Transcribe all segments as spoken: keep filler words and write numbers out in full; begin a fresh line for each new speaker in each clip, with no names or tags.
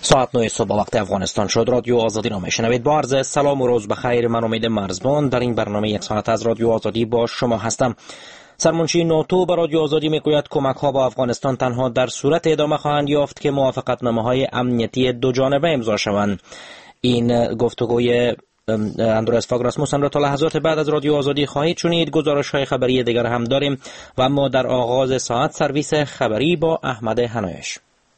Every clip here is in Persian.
ساعت نه صبح وقت افغانستان شد. رادیو آزادی را میشنوید. با عرض سلام و روز بخیر. من امید مرزبان در این برنامه یک ساعت از رادیو آزادی با شما هستم. سرمنشی ناتو به رادیو آزادی میگوید کمک ها با افغانستان تنها در صورت ادامه خواهند یافت که موافقتنامه های امنیتی دو جانبه امضا شوند. این گفتگوی اندرس فاگ راسموسن را تا لحظات بعد از رادیو آزادی خواهید شنید. گزارش های خبری دیگر هم داریم و اما در آغاز ساعت سرویس خبری با احمد حنایش.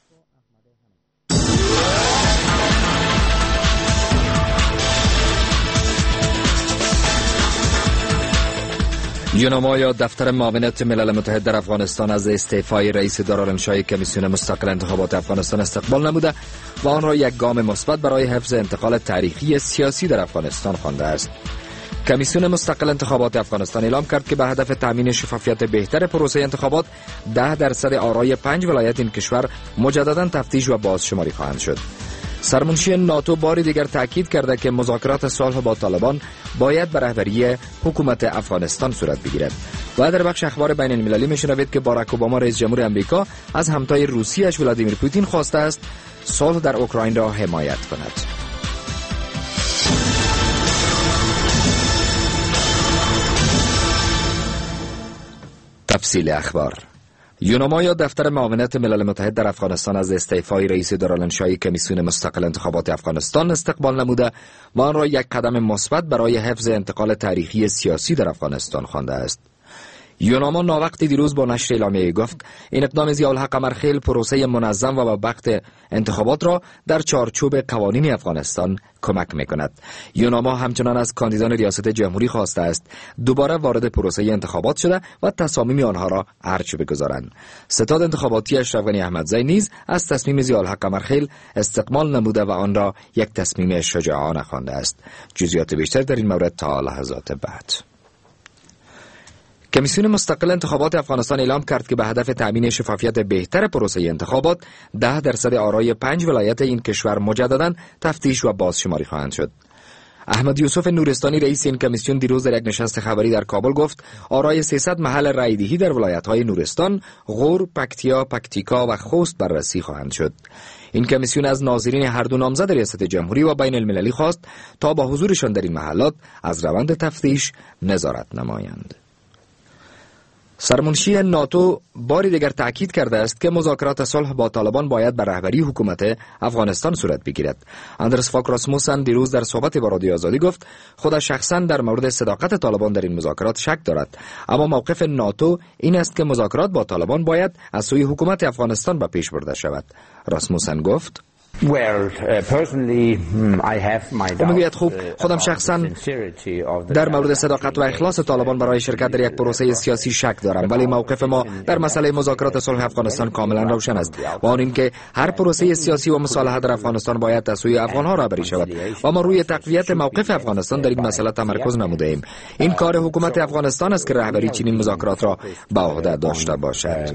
یوناما یا دفتر معاونت ملل متحد در افغانستان از استعفای رئیس دارالانشای کمیسیون مستقل انتخابات افغانستان استقبال نموده و آن را یک گام مثبت برای حفظ انتقال تاریخی سیاسی در افغانستان خوانده است. کمیسیون مستقل انتخابات افغانستان اعلام کرد که به هدف تامین شفافیت بهتر پروسه انتخابات ده درصد آرای پنج ولایت این کشور مجددا تفتیش و بازشماری خواهند شد. سرمنشی ناتو باری دیگر تاکید کرده که مذاکرات صلح با طالبان باید به رهبری حکومت افغانستان صورت بگیرد. و در بخش اخبار بین المللی میشنوید که باراک اوباما رئیس جمهور امریکا از همتای روسیه‌اش ولادیمیر پوتین خواسته است صلح در اوکراین را حمایت کند. تفصیل اخبار. یوناما یا دفتر معاونت ملل متحد در افغانستان از استعفای رئیس دارالانشای کمیسیون مستقل انتخابات افغانستان استقبال نموده و آن را یک قدم مثبت برای حفظ انتقال تاریخی سیاسی در افغانستان خوانده است. یوناما ناوقتی دیروز با نشر اعلامیه گفت این اقدام ضیاءالحق قمرخیل پروسه منظم و با وقت انتخابات را در چارچوب قوانین افغانستان کمک میکند. یوناما همچنان از کاندیدان ریاست جمهوری خواسته است دوباره وارد پروسه انتخابات شده و تصامیم آنها را ارج بگذارند. ستاد انتخاباتی اشرف غنی احمدزی نیز از تصمیم ضیاءالحق قمرخیل استقبال نموده و آن را یک تصمیم شجاعانه خوانده است. جزئیات بیشتر در این مورد تا لحظات بعد. کمیسیون مستقل انتخابات افغانستان اعلام کرد که به هدف تامین شفافیت بهتر پروسه انتخابات ده درصد آرای پنج ولایت این کشور مجددا تفتیش و بازشماری خواهند شد. احمد یوسف نورستانی رئیس این کمیسیون دیروز در یک نشست خبری در کابل گفت آرای سیصد محل رایدهی در ولایت‌های نورستان، غور، پکتیا، پکتیکا و خوست بررسی خواهند شد. این کمیسیون از ناظرین هر دو نامزد ریاست جمهوری و بین المللی خواست تا با حضورشان در این محلات از روند تفتیش نظارت نمایند. سرمنشی ناتو باری دیگر تاکید کرده است که مذاکرات صلح با طالبان باید بر رهبری حکومت افغانستان صورت بگیرد. اندرس فاگ راسموسن دیروز در صحبت با رادیو آزادی گفت خود شخصا در مورد صداقت طالبان در این مذاکرات شک دارد، اما موقف ناتو این است که مذاکرات با طالبان باید از سوی حکومت افغانستان به پیش برده شود. راسموسن گفت
Well, uh, personally, I have my doubts.
خوب خودم شخصا در مورد صداقت و اخلاص طالبان برای شرکت در یک پروسه سیاسی شک دارم، ولی موقف ما در مسئله مذاکرات صلح افغانستان کاملا روشن است و آن این که هر پروسه سیاسی و مصالحه در افغانستان باید از سوی افغانها رهبری شود و ما روی تقویت موقف افغانستان در این مسئله تمرکز نموده ایم. این کار حکومت افغانستان است که رهبری چنین مذاکرات را به عهده داشته باشد.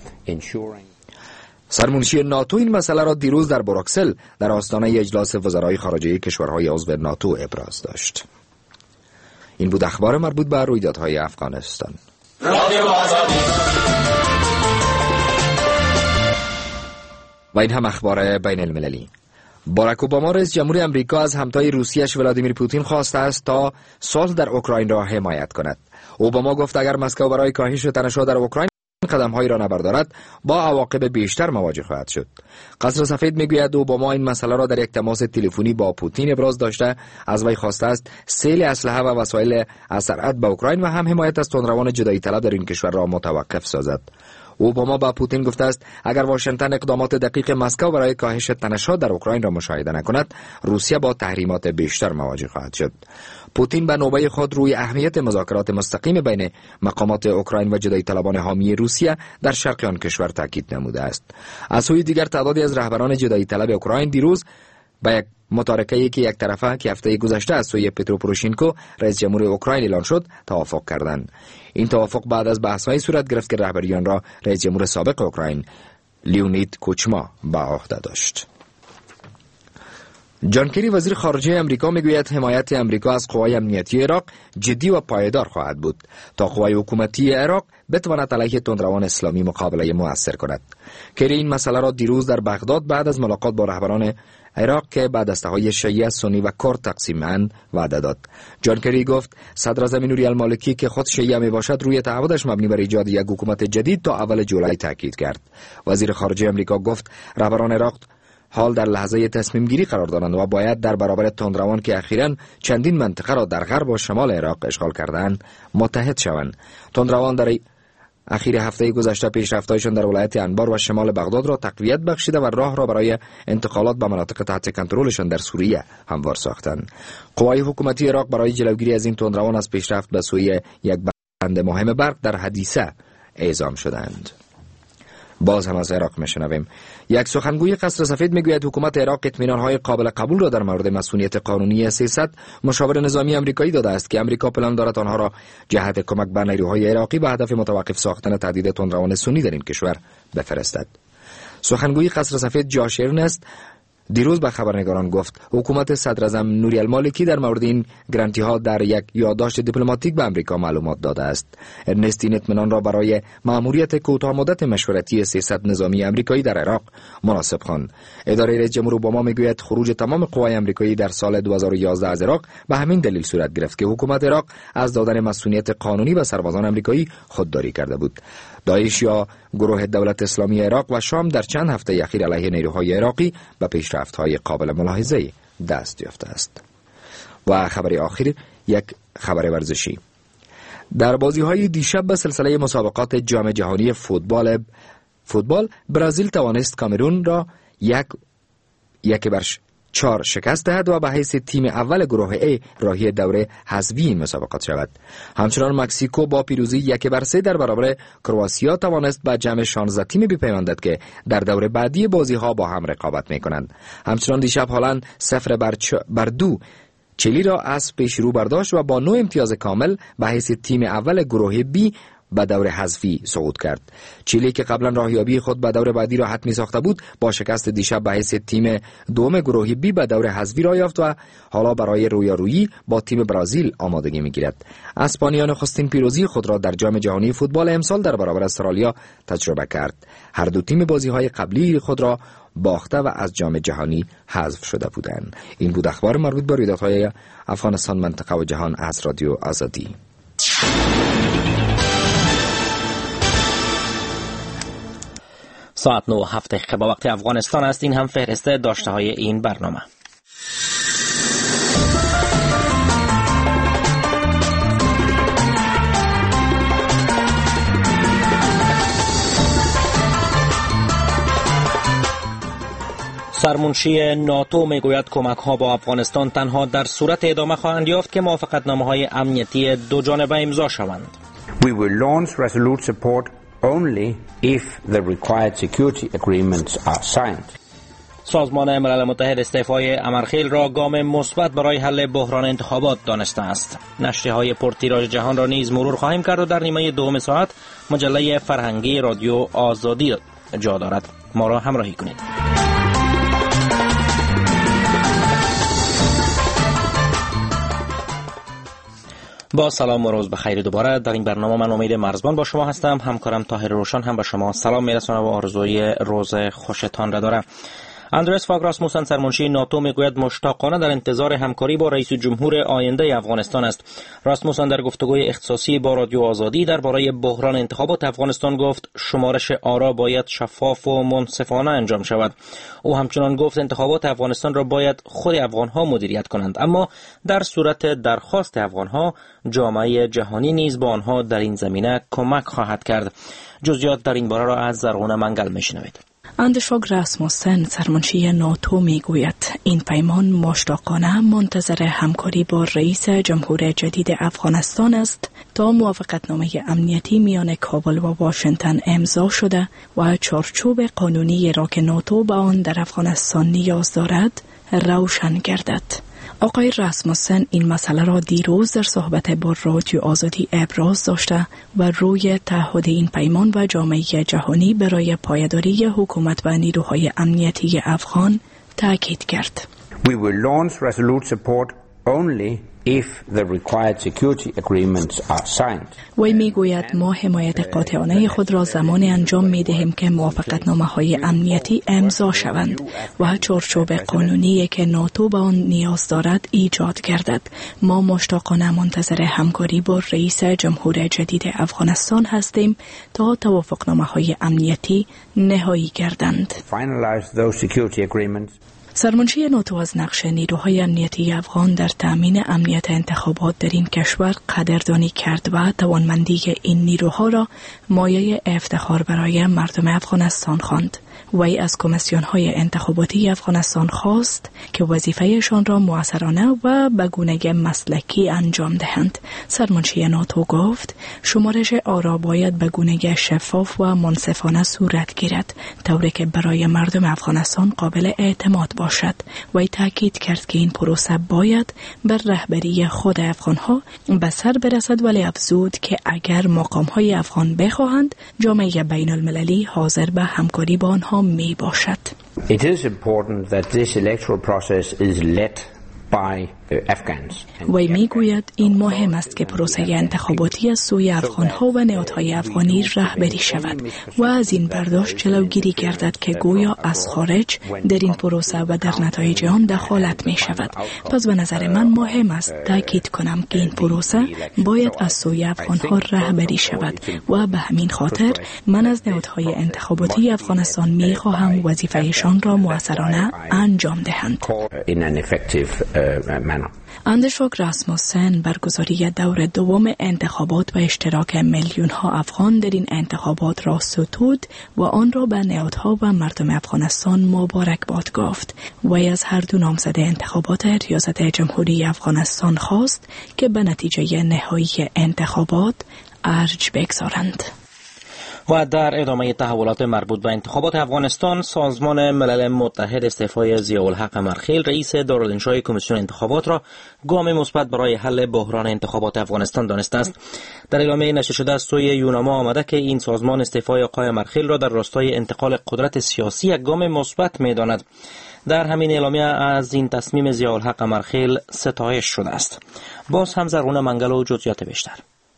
سرمنشی ناتو این مسئله را دیروز در بروکسل در آستانه اجلاس وزرای خارجه کشورهای عضو ناتو ابراز داشت. این بود اخبار مربوط به رویدادهای افغانستان. و این هم اخبار بین المللی. باراک اوباما رئیس جمهور امریکا از همتای روسیه‌اش ولادیمیر پوتین خواسته است تا صلح در اوکراین را حمایت کند. اوباما گفت اگر مسکو برای کاهش تنش‌ها در اوکراین قدم‌هایی را نبردارد با عواقب بیشتر مواجه خواهد شد. قصر سفید میگوید اوباما این مسئله را در یک تماس تلفنی با پوتین ابراز داشته، از وی خواسته است سیل اسلحه و وسایل از سرعت به اوکراین و هم حمایت از تندروان جدایی طلب در این کشور را متوقف سازد. اوباما با پوتین گفته است اگر واشنگتن اقدامات دقیق مسکو برای کاهش تنش‌ها در اوکراین را مشاهده نکند، روسیه با تحریمات بیشتر مواجه خواهد شد. پوتین به نوبه خود روی اهمیت مذاکرات مستقیم بین مقامات اوکراین و جدایی طلبان حامی روسیه در شرق آن کشور تاکید نموده است. از سوی دیگر تعدادی از رهبران جدایی طلب اوکراین دیروز با یک متارکه‌ای که یک طرفه که هفته گذشته از سوی پترو پوروشینکو رئیس جمهور اوکراین اعلان شد توافق کردند. این توافق بعد از بحث‌های صورت گرفت که رهبریان را رئیس جمهور سابق اوکراین لیونید کوچما به عهده داشت. جان کری وزیر خارجه امریکا میگوید حمایت امریکا از قوای امنیتی عراق جدی و پایدار خواهد بود تا قوای حکومتی عراق بتواند علیه تندروان اسلامی مقابله مؤثر کند. کری این مسئله را دیروز در بغداد بعد از ملاقات با رهبران عراق که به دسته‌های شیعه، سنی و کرد تقسیم‌اند وعده داد. جان کری گفت صدراعظم نوری المالکی که خود شیعه میباشد روی تعهدش مبنی بر ایجاد یک حکومت جدید تا اول جولای تاکید کرد. وزیر خارجه امریکا گفت رهبران عراق حال در لحظه تصمیم گیری قرار دارند و باید در برابر تندروان که اخیراً چندین منطقه را در غرب و شمال عراق اشغال کردند متحد شوند. تندروان در اخیر هفته گذشته پیشرفت‌هایشان در ولایت انبار و شمال بغداد را تقویت بخشیده و راه را برای انتقالات به مناطق تحت کنترلشان در سوریه هموار ساختند. قوای حکومتی عراق برای جلوگیری از این تندروان از پیشرفت به سوی یک بند مهم برق در حدیثه اعزام شدند. باز هم از عراق میشنویم. یک سخنگوی قصر سفید میگوید حکومت عراق اطمینان‌های قابل قبول را در مورد مسئولیت قانونی سیصد مشاور نظامی آمریکایی داده است که آمریکا پلان دارد آنها را جهت کمک به نیروهای عراقی به هدف متوقف ساختن تهدید تندروان سنی در این کشور بفرستد. سخنگوی قصر سفید جاش ارنست دیروز به خبرنگاران گفت حکومت صدراعظم نوری المالکی در مورد این گرانتی ها در یک یادداشت دیپلماتیک به امریکا معلومات داده است. ارنست این اطمینان را برای مأموریت کوتاه مدت مشورتی سیصد نظامی آمریکایی در عراق مناسب خواند. اداره رئیس جمهور اوباما میگوید خروج تمام قوای آمریکایی در سال دو هزار و یازده از عراق به همین دلیل صورت گرفت که حکومت عراق از دادن مسئولیت قانونی به سربازان آمریکایی خودداری کرده بود. داعش یا گروه دولت اسلامی عراق و شام در چند هفته اخیر علیه نیروهای عراقی به پیشرفت‌های قابل ملاحظه دست یافته است. و خبر آخر یک خبر ورزشی. در بازی‌های دیشب به سلسله مسابقات جام جهانی فوتبال فوتبال برزیل توانست کامرون را یک یک برش چهار شکست دهد و به حیث تیم اول گروه ای راهی دوره حذفی این مسابقات شود. همچنان مکزیکو با پیروزی یک بر سه در برابر کرواتیا توانست به جمع شانزده تیم بپیوندد که در دوره بعدی بازی ها با هم رقابت می کنند. همچنان دیشب هلند صفر بر, چ... بر دو چلی را از پیش رو برداشت و با نه امتیاز کامل به حیث تیم اول گروه بی به دور حذفی صعود کرد. چیلی که قبلا راهیابی خود به دور بعدی را حتمی ساخته بود با شکست دیشب به حیث تیم دوم گروه بی به دور حذفی را یافت و حالا برای رویارویی با تیم برزیل آمادگی می‌گیرد. اسپانیا نخستین پیروزی خود را در جام جهانی فوتبال امسال در برابر استرالیا تجربه کرد. هر دو تیم بازی‌های قبلی خود را باخته و از جام جهانی حذف شده بودند. این بود اخبار مربوط به رویدادهای افغانستان، منطقه و جهان از رادیو آزادی.
ساعت نه و هفت دقیقه با وقت افغانستان است. این هم فهرست داشته های این برنامه. سرمنشی ناتو میگوید کمک ها با افغانستان تنها در صورت ادامه خواهند یافت که موافقتنامه های امنیتی دو جانبه امضا شوند.
We will launch resolute support only if the required security agreements are signed.
سازمان ملل متحد استعفای امرخیل را گام مثبت برای حل بحران انتخابات دانسته است. نشریه‌های پرتیراژ جهان را نیز مرور خواهیم کرد و در نیمه دوم ساعت مجله فرهنگی رادیو آزادی جا دارد. ما را همراهی کنید. با سلام و روز بخیر دوباره در این برنامه من امید مرزبان با شما هستم. همکارم طاهر روشن هم به شما سلام میرسونه و آرزوی روز خوشتان را داره. اندرس فاگ راسموسن سرمنشی ناتو میگوید مشتاقانه در انتظار همکاری با رئیس جمهور آینده افغانستان است. راسموسن در گفتگوی اختصاصی با رادیو آزادی درباره بحران انتخابات افغانستان گفت شمارش آرا باید شفاف و منصفانه انجام شود. او همچنان گفت انتخابات افغانستان را باید خود افغانها مدیریت کنند، اما در صورت درخواست افغانها جامعه جهانی نیز با آنها در این زمینه کمک خواهد کرد. جزئیات در این باره را از زرغون منگل میشنوید.
اندرس فاگ راسموسن سرمنشی ناتو میگوید این پیمان مشتاقانه منتظر همکاری با رئیس جمهور جدید افغانستان است تا موافقتنامه امنیتی میان کابل و واشنگتن امضا شده و چارچوب قانونی را که ناتو به آن در افغانستان نیاز دارد روشن گردد. آقای راسموسن این مسئله را دیروز در صحبت با رادیو آزادی ابراز داشته و روی تعهد این پیمان و جامعه جهانی برای پایداری حکومت و نیروهای امنیتی افغان تاکید کرد.
We will launch Resolute support only if the required security agreements are signed.
وی میگوید ما حمایت قاطعانه خود را زمان انجام میدهیم که موافقتنامه‌های امنیتی امضا شوند و چارچوب قانونی که ناتو به آن نیاز دارد ایجاد گردد. ما مشتاقانه منتظر همکاری با رئیس جمهور جدید افغانستان هستیم تا توافقنامه‌های امنیتی نهایی گردند.
Finalize those security agreements.
سرمنشی ناتو از نقش نیروهای امنیتی افغان در تأمین امنیت انتخابات در این کشور قدردانی کرد و توانمندی این نیروها را مایه افتخار برای مردم افغانستان خواند. وی از کمیسیون‌های انتخاباتی افغانستان خواست که وظیفه‌شان را مؤثرانه و به گونه مسلکی انجام دهند. سرمنشی ناتو گفت شمارش آرا باید به گونه شفاف و منصفانه صورت گیرد طوری که برای مردم افغانستان قابل اعتماد باشد. وی تاکید کرد که این پروسه باید بر رهبری خود افغان‌ها به سر برسد، ولی افزود که اگر مقام‌های افغان بخواهند جامعه بین المللی حاضر به همکاری با آنها می باشد.
It is important that this electoral process is led by Afghans.
وی می گوید این مهم است که پروسه انتخاباتی از سوی افغان‌ها و نهادهای افغانی رهبری شود و از این برداشت جلوگیری گردد که گویا از خارج در این پروسه و در نتایج آن دخالت می شود. پس به نظر من مهم است تاکید کنم که این پروسه باید از سوی افغان‌ها رهبری شود و به همین خاطر من از نهادهای انتخاباتی افغانستان می خواهم وظیفه‌شان را مؤثرانه انجام دهند. اندشوک راسموسن برگزاری دور دوم انتخابات و اشتراک میلیون ها افغان در این انتخابات را ستود و آن را به نهادها و مردم افغانستان مبارکباد گفت. وی از هر دو نامزد انتخابات ریاست جمهوری افغانستان خواست که به نتیجه نهایی انتخابات ارج بگذارند.
و در ادامه تحولات مربوط به انتخابات افغانستان، سازمان ملل متحد استعفای ضیاءالحق امرخیل رئیس دارالانشای کمیسیون انتخابات را گام مثبت برای حل بحران انتخابات افغانستان دانسته است. در اعلامیه نشر شده از سوی یوناما آمده که این سازمان استعفای آقای امرخیل را در راستای انتقال قدرت سیاسی یک گام مثبت می‌داند. در همین اعلامیه از این تصمیم ضیاءالحق امرخیل ستایش شده است. باز هم زرغون منگل و جزئیات بیشتر.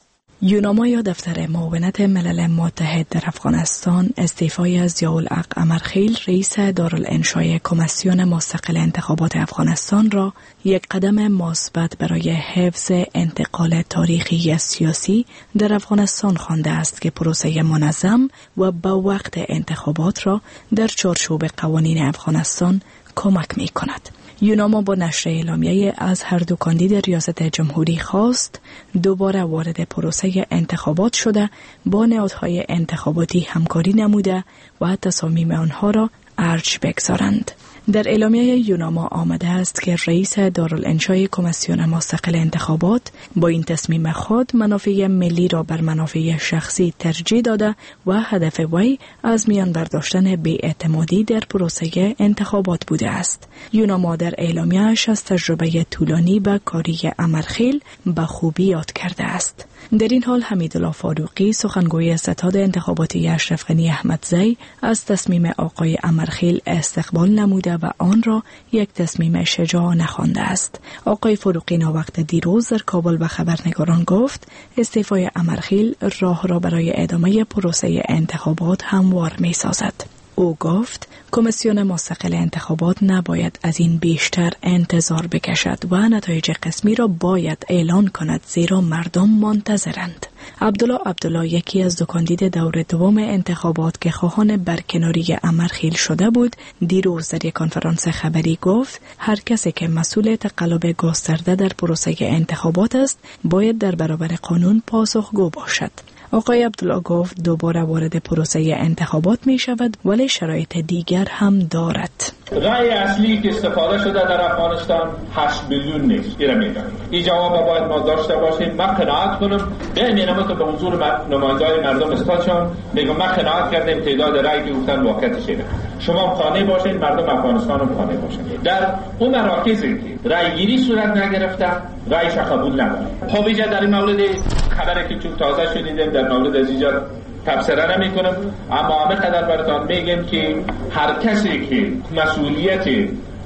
یوناما یا دفتر معاونت ملل متحد در افغانستان استعفای از ضیاءالحق امرخیل رئیس دارالانشای کمیسیون مستقل انتخابات افغانستان را یک قدم مثبت برای حفظ انتقال تاریخی سیاسی در افغانستان خوانده است که پروسه منظم و با وقت انتخابات را در چارچوب قوانین افغانستان کمک می کند. یوناما با نشر اعلامیه از هر دو کاندید ریاست جمهوری خواست دوباره وارد پروسه انتخابات شده، با نهادهای انتخاباتی همکاری نموده و تصامیم آنها را ارج بگذارند. در اعلامیه یوناما آمده است که رئیس دارالانشای کمیسیون مستقل انتخابات با این تصمیم خود منافع ملی را بر منافع شخصی ترجیح داده و هدف وی از میان برداشتن بی‌اعتمادی در پروسه انتخابات بوده است. یوناما در اعلامیه‌اش از تجربه طولانی به کاری امرخیل به خوبی یاد کرده است. در این حال حمیدالله فاروقی سخنگوی ستاد انتخاباتی اشرف غنی احمدزی از تصمیم آقای امرخیل استقبال نموده و آن را یک تصمیم شجاعانه خوانده است. آقای فاروقی ناوقت دیروز در کابل به خبرنگاران گفت استعفای امرخیل راه را برای ادامه پروسه انتخابات هموار می سازد. او گفت کمیسیون مستقل انتخابات نباید از این بیشتر انتظار بکشد و نتایج قسمی را باید اعلان کند، زیرا مردم منتظرند. عبدالله عبدالله یکی از دو کاندید دور دوم انتخابات که خواهان برکناری امرخیل شده بود، دیروز در یک کنفرانس خبری گفت هر کسی که مسئول تقلب گسترده در پروسه انتخابات است باید در برابر قانون پاسخگو باشد. آقای عبدالله گفت دوباره وارد پروسه انتخابات می شود، ولی شرایط دیگر هم دارد.
رای اصلی که استفاده شده در افغانستان هشت میلیون نیست. ایره میگم این جواب باید ما داشته باشیم. من قناعت کنم به مینامت به حضور نمایندگان مردم استادشان میگم من قناعت کردم تعداد رای که گفتن واقعیتش اینه. شما خانه باشین، مردم افغانستان هم خانه باشین. در اون مراکزی که رای گیری صورت نگرفته رایش قبول نداره. خب اینجا در این مورد خبری که چون تازه شنیدیم در مورد از اینجا تفسیر نمی کنم، اما همه قدر براتان میگم که هر کسی که مسئولیت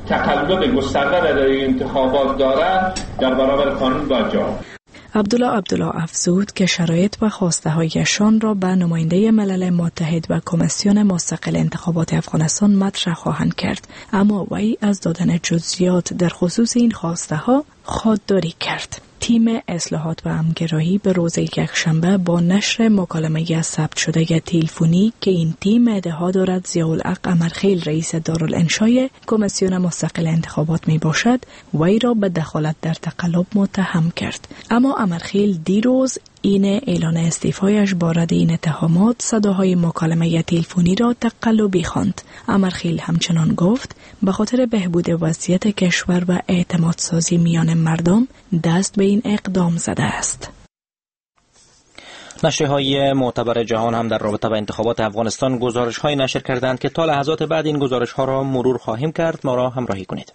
تقلب گسترده را در انتخابات دارد در برابر قانون باید جواب.
عبدالله عبدالله افزود که شرایط و خواسته هایشان را به نماینده ملل متحد و کمیسیون مستقل انتخابات افغانستان مطرح خواهند کرد، اما وی از دادن جزئیات در خصوص این خواسته ها خودداری کرد. تیم اصلاحات و همگرایی به روز یکشنبه با نشر مکالمه ثبت شده تلفنی که این تیم ادعا دارد ضیاءالحق امرخیل رئیس دارالانشای کمیسیون مستقل انتخابات می باشد، وی را به دخالت در تقلب متهم کرد. اما امرخیل دیروز این اعلان استعفایش بارد این اتهامات صداهای مکالمه تلفنی را تقلبی خواند. امرخیل همچنان گفت به خاطر بهبود وضعیت کشور و اعتماد سازی میان مردم دست به این اقدام زده است.
نشریه‌های معتبر جهان هم در رابطه با انتخابات افغانستان گزارش‌های نشر کردند که تا لحظات بعد این گزارش‌ها را مرور خواهیم کرد. ما را همراهی کنید.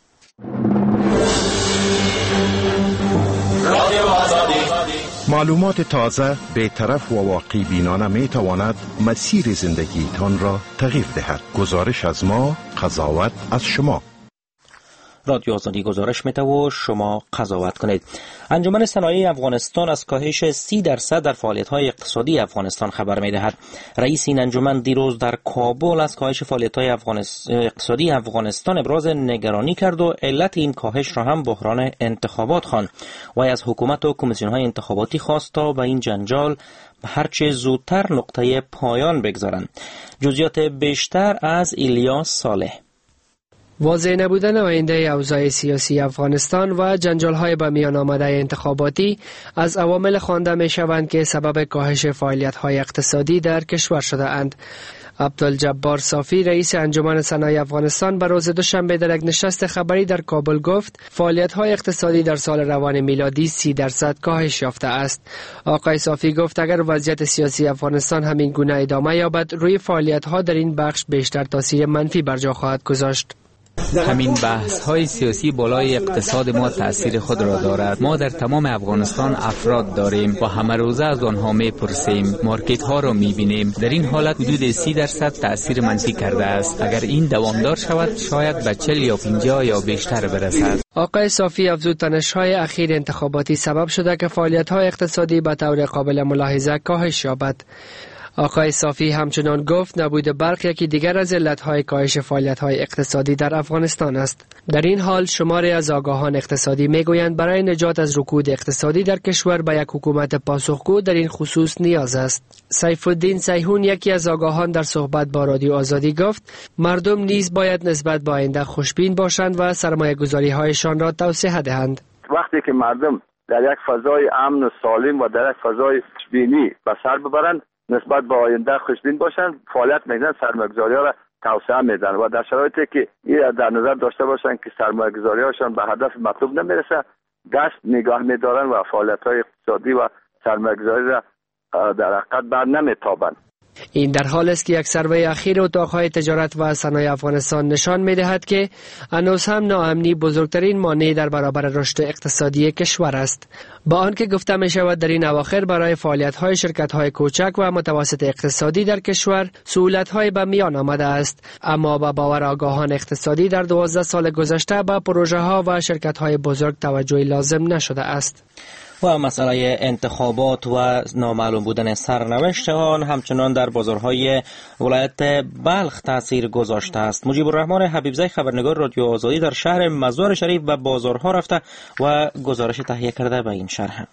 معلومات تازه، بی‌طرف و واقع بینانه می تواند مسیر زندگیتان را تغییر دهد. گزارش از ما، قضاوت از شما.
رادیو آزادی گزارش میده و شما قضاوت کنید. انجمن صنایع افغانستان از کاهش سی درصد در فعالیت‌های اقتصادی افغانستان خبر می‌دهد. رئیس این انجمن دیروز در کابل از کاهش فعالیت‌های افغانستان اقتصادی افغانستان ابراز نگرانی کرد و علت این کاهش را هم بحران انتخابات خواند. و از حکومت و کمیسیون‌های انتخاباتی خواست تا به این جنجال هرچه زودتر نقطه پایان بگذارند. جزئیات بیشتر از ایلیاس صالح.
واضح نبودن آینده اوضاع سیاسی افغانستان و جنجال‌های با میان آمده انتخاباتی از عوامل خوانده می‌شوند که سبب کاهش فعالیت‌های اقتصادی در کشور شده اند. عبدالجبار صافی رئیس انجمن صنایع افغانستان به روز دوشنبه در یک نشست خبری در کابل گفت فعالیت‌های اقتصادی در سال روان میلادی سی درصد کاهش یافته است. آقای صافی گفت اگر وضعیت سیاسی افغانستان همین گونه ادامه یابد روی فعالیت‌ها در این بخش بیشتر تاثیر منفی بر جا خواهد گذاشت.
همین بحث های سیاسی بالای اقتصاد ما تأثیر خود را دارد. ما در تمام افغانستان افراد داریم و همه روزه از آنها می پرسیم، مارکت ها را می بینیم. در این حالت حدود سی درصد تأثیر منفی کرده است. اگر این دوامدار شود شاید به چهل یا پنجاه یا بیشتر برسد.
آقای صافی افزود تنش های اخیر انتخاباتی سبب شده که فعالیت های اقتصادی به طور قابل ملاحظه کاهش یابد. آقای صافی همچنان گفت نبود برق یکی دیگر از علتهای کاهش فعالیت‌های اقتصادی در افغانستان است. در این حال شماری از آگاهان اقتصادی میگویند برای نجات از رکود اقتصادی در کشور به یک حکومت پاسخگو در این خصوص نیاز است. سیف الدین سیحون یکی از آگاهان در صحبت با رادیو آزادی گفت مردم نیز باید نسبت به آینده خوشبین باشند و سرمایه‌گذاری‌هایشان را توسعه دهند.
وقتی که مردم در یک فضای امن و سالم و در یک فضای خوشبینی به سر ببرند نسبت به آینده خوشبین باشند فعالیت میکنن سرمایه‌گذاری‌ها را توسعه میدن و در شرایطی که این در نظر داشته باشند که سرمایه‌گذاری‌هاشون به هدف مطلوب نمیرسه دست نگاه می‌دارن و فعالیت‌های اقتصادی و سرمایه‌گذاری را در حقیقت بر نمیتابند.
این در حال است که یک سروی اخیر اتاق‌های تجارت و صنایع افغانستان نشان می‌دهد که هنوز هم ناامنی بزرگترین مانع در برابر رشد اقتصادی کشور است. با آنکه گفته می‌شود در این اواخر برای فعالیت‌های شرکت‌های کوچک و متوسط اقتصادی در کشور سهولت‌های به میان آمده است، اما با باور آگاهان اقتصادی در دوازده سال گذشته به پروژه‌ها و شرکت‌های بزرگ توجهی لازم نشده است.
و مسئله انتخابات و نامعلوم بودن سرنوشت آن همچنان در بازارهای ولایت بلخ تاثیر گذاشته است. مجیب الرحمن حبیبزی خبرنگار رادیو آزادی در شهر مزار شریف و بازارها رفته و گزارش تهیه کرده به این شرح.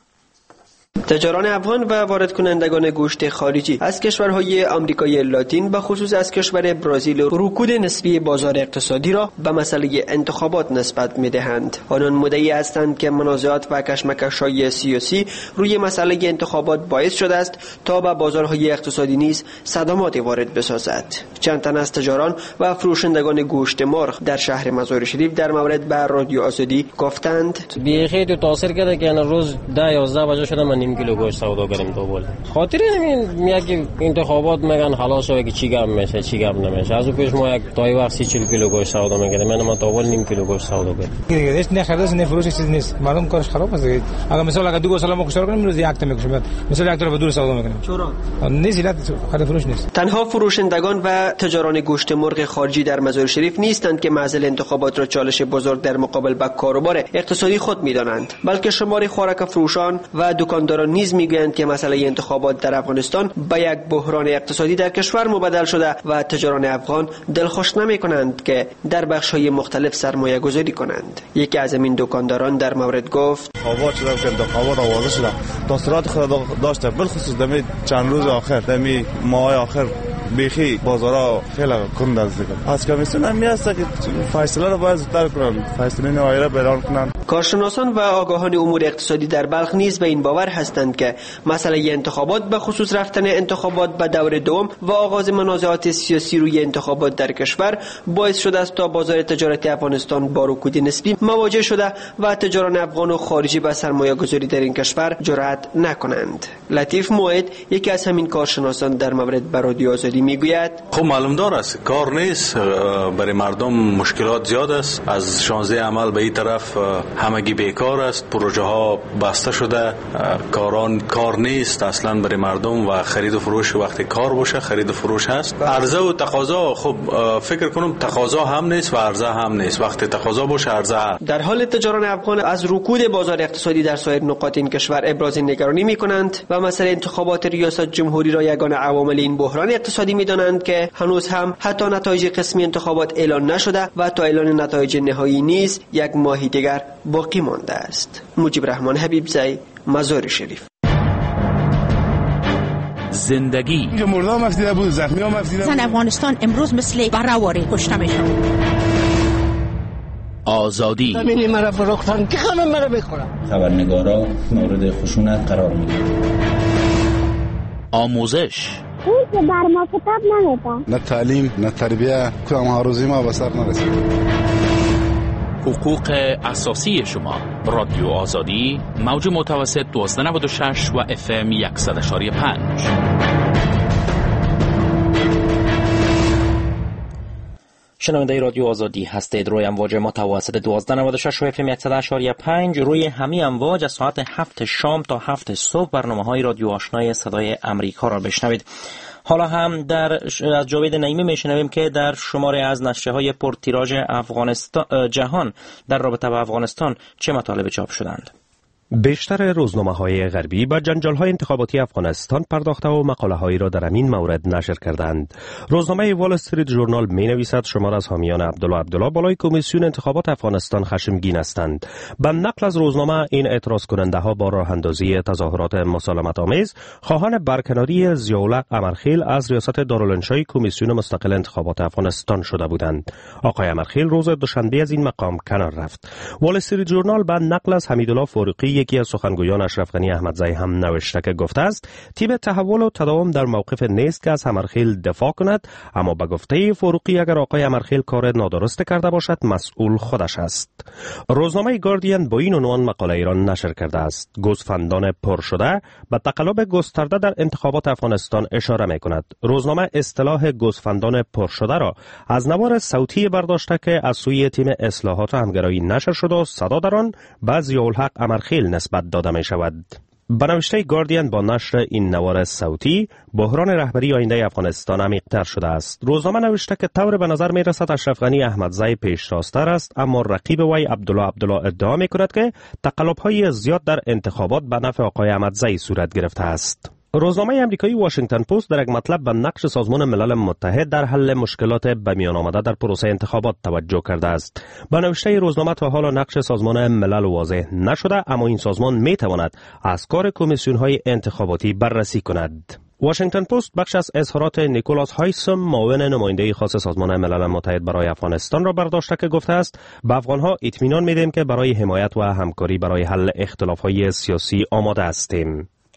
تجاران افغان و وارد کنندگان گوشت خارجی از کشورهای آمریکای لاتین به خصوص از کشور برزیل رکود نسبی بازار اقتصادی را به مسئله انتخابات نسبت می‌دهند. آنان مدعی هستند که منازعات و کشمکش‌های سیاسی روی مسئله انتخابات باعث شده است تا به بازارهای اقتصادی نیز صدمات وارد بسازد. چند تن از تجاران و فروشندگان گوشت مرغ در شهر مزار شریف در مورد با رادیو آزادی گفتند
بیخی تو تاثیر کرده که روز ده یازده بجه شده من نیم کیلو گوشت سودا کردیم دو بول. خاطر همین یک انتخابات میگن خلاص شده که چی گم میشه چی گم نمیشه. از اون پیش ما یک تای وقت سی چهل کیلو گوشت سودا میکردیم. من ما تا بول نیم کیلو گوشت سودا کردیم.
هیچ نه خریدش نه فروشش چیز نیست. مردم کارش خراب است. اگر مثلا اگر دو گوشت سلام خوشتر کنیم روز یک تا میکشیم. مثلا یک تا به دور سودا میکنیم. چرا؟ نیست خرید فروش نیست.
تنها فروشندگان و تجاران گوشت مرغ خارجی در مزار شریف نیستند که معضل انتخابات را چالش بزرگ در مقابل با کاروبار اقتصادی خود می‌دانند، بلکه شمار خوراک فروشان و دکانداران نیز میگویند که مسئله انتخابات در افغانستان به یک بحران اقتصادی در کشور مبدل شده و تجاران افغان دلخوش نمی‌کنند که در بخش‌های مختلف سرمایه گذاری کنند. یکی از این دکانداران در مورد گفت:
انتخابات شده که انتخابات آوازه شده، تاثیرات خود داشته، بالخصوص در چند روز آخر، در ماه آخر بیخی بازارها خیلی کند از دیگه. از کمیسیون هم میاسته که فیصله رو باید زودتر کنن، فیصله نهایی را اعلام کنن.
کارشناسان و آگاهان امور اقتصادی در بلخ نیز به این باور هستند که مسئله انتخابات به خصوص رفتن انتخابات به دور دوم و آغاز منازعات سیاسی روی انتخابات در کشور باعث شده است تا بازار تجارتی افغانستان با رکود نسبی مواجه شده و تجاران افغان و خارجی به سرمایه گذاری در این کشور جرأت نکنند. لطیف موعد یکی از همین کارشناسان در مورد به رادیو آزادی میگوید:
خب معلوم دار است کار نیست، برای مردم مشکلات زیاد است. از شانزده عمل به این طرف همگی بیکار است، پروژه ها بسته شده، کاران کار نیست اصلا برای مردم و خرید و فروش وقتی کار باشه خرید و فروش هست. عرضه و تقاضا، خب فکر کنم تقاضا هم نیست و عرضه هم نیست. وقتی تقاضا باشه عرضه هست.
در حال تجاران افغان از رکود بازار اقتصادی در سایر نقاط این کشور ابراز نگرانی می‌کنند و مسئله انتخابات ریاست جمهوری را یگانه عوامل این بحران اقتصادی می‌دانند که هنوز هم حتی نتایج قسمی انتخابات اعلان نشده و تا اعلان نتایج نهایی نیز یک ماه دیگر باقی مانده است. مجیب رحمان حبیبزی، مزار شریف.
زندگی
مردم مفسیده بود، زخمی ها مفسیده بود.
زن افغانستان امروز مثل برهواری کشته میشن.
آزادی
همینی مرا فروختن که همه مرا بخورم.
خبرنگارا مورد خشونت قرار میگیرن.
آموزش
اون که بر ما کتاب نمیدن.
نه تعلیم نه تربیه، کدام هاروزی ما به سر نرسید.
حقوق اساسی شما. رادیو آزادی، موج متوسط دوازده نود و شش و اف ام صد و پنج.
شنونده رادیو آزادی هستید. روی امواج متوسط دوازده نود و شش و اف ام صد و پنج. روی همین امواج از ساعت هفت شام تا هفت صبح برنامه‌های رادیو آشنای صدای امریکا را بشنوید. حالا هم در از جاوید نعیمی میشنویم که در شماره از نشریه‌های پرتیراژ افغانستان جهان در رابطه با افغانستان چه مطالب چاپ شدند.
بیشتر روزنامه‌های غربی به جنجال‌های انتخاباتی افغانستان پرداخته و مقاله‌هایی را در این مورد نشر کردند. روزنامه وال استریت ژورنال می‌نویسد شمار از حامیان عبدالله عبدالله بالای کمیسیون انتخابات افغانستان خشمگین هستند. به نقل از روزنامه این اعتراض کننده‌ها با راه‌اندازی تظاهرات مسالمت‌آمیز خواهان برکناری ضیاءالحق امرخیل از ریاست دارالانشای کمیسیون مستقل انتخابات افغانستان شده بودند. آقای امرخیل روز دوشنبه از این مقام کنار رفت. وال استریت ژورنال به نقل از حمیدالله فاروقی یکی از سخنگویان اشرف غنی احمدزی هم نوشته که گفته است تیم تحول و تداوم در موقف نیست که از امرخیل دفاع کند، اما به گفته فاروقی اگر آقای امرخیل کار نادرست کرده باشد مسئول خودش است. روزنامه گاردین با این عنوان مقاله ایران نشر کرده است: گوسفندان پر شده به تقلب گسترده در انتخابات افغانستان اشاره می کند. روزنامه اصطلاح گوسفندان پر شده را از نوار صوتی برداشته که از سوی تیم اصلاحات و همگرایی نشر شده و صدا در آن به ضیاءالحق امرخیل نسبت داده می شود. به نوشته گاردین با نشر این نوار صوتی بحران رهبری آینده افغانستان عمیق‌تر شده است. روزنامه نوشته که طور به نظر می رسد اشرف غنی احمدزی پیشراستر است، اما رقیب وی عبدالله عبدالله ادعا می کند که تقلب‌های زیاد در انتخابات به نفع آقای احمدزی صورت گرفته است. روزنامه امریکایی واشنگتن پست در یک مطلب به نقش سازمان ملل متحد در حل مشکلات به میان آمده در پروسه انتخابات توجه کرده است. به نوشته روزنامه تا حالا نقش سازمان ملل واضح نشده، اما این سازمان می تواند از کار کمیسیون‌های انتخاباتی بررسی کند. واشنگتن پست بخش از اظهارات نیکولاس هایسم معاون نماینده خاص سازمان ملل متحد برای افغانستان را برداشته که گفته است به افغان‌ها اطمینان می‌دهیم که برای حمایت و همکاری برای حل اختلاف‌های سیاسی آماده هستیم.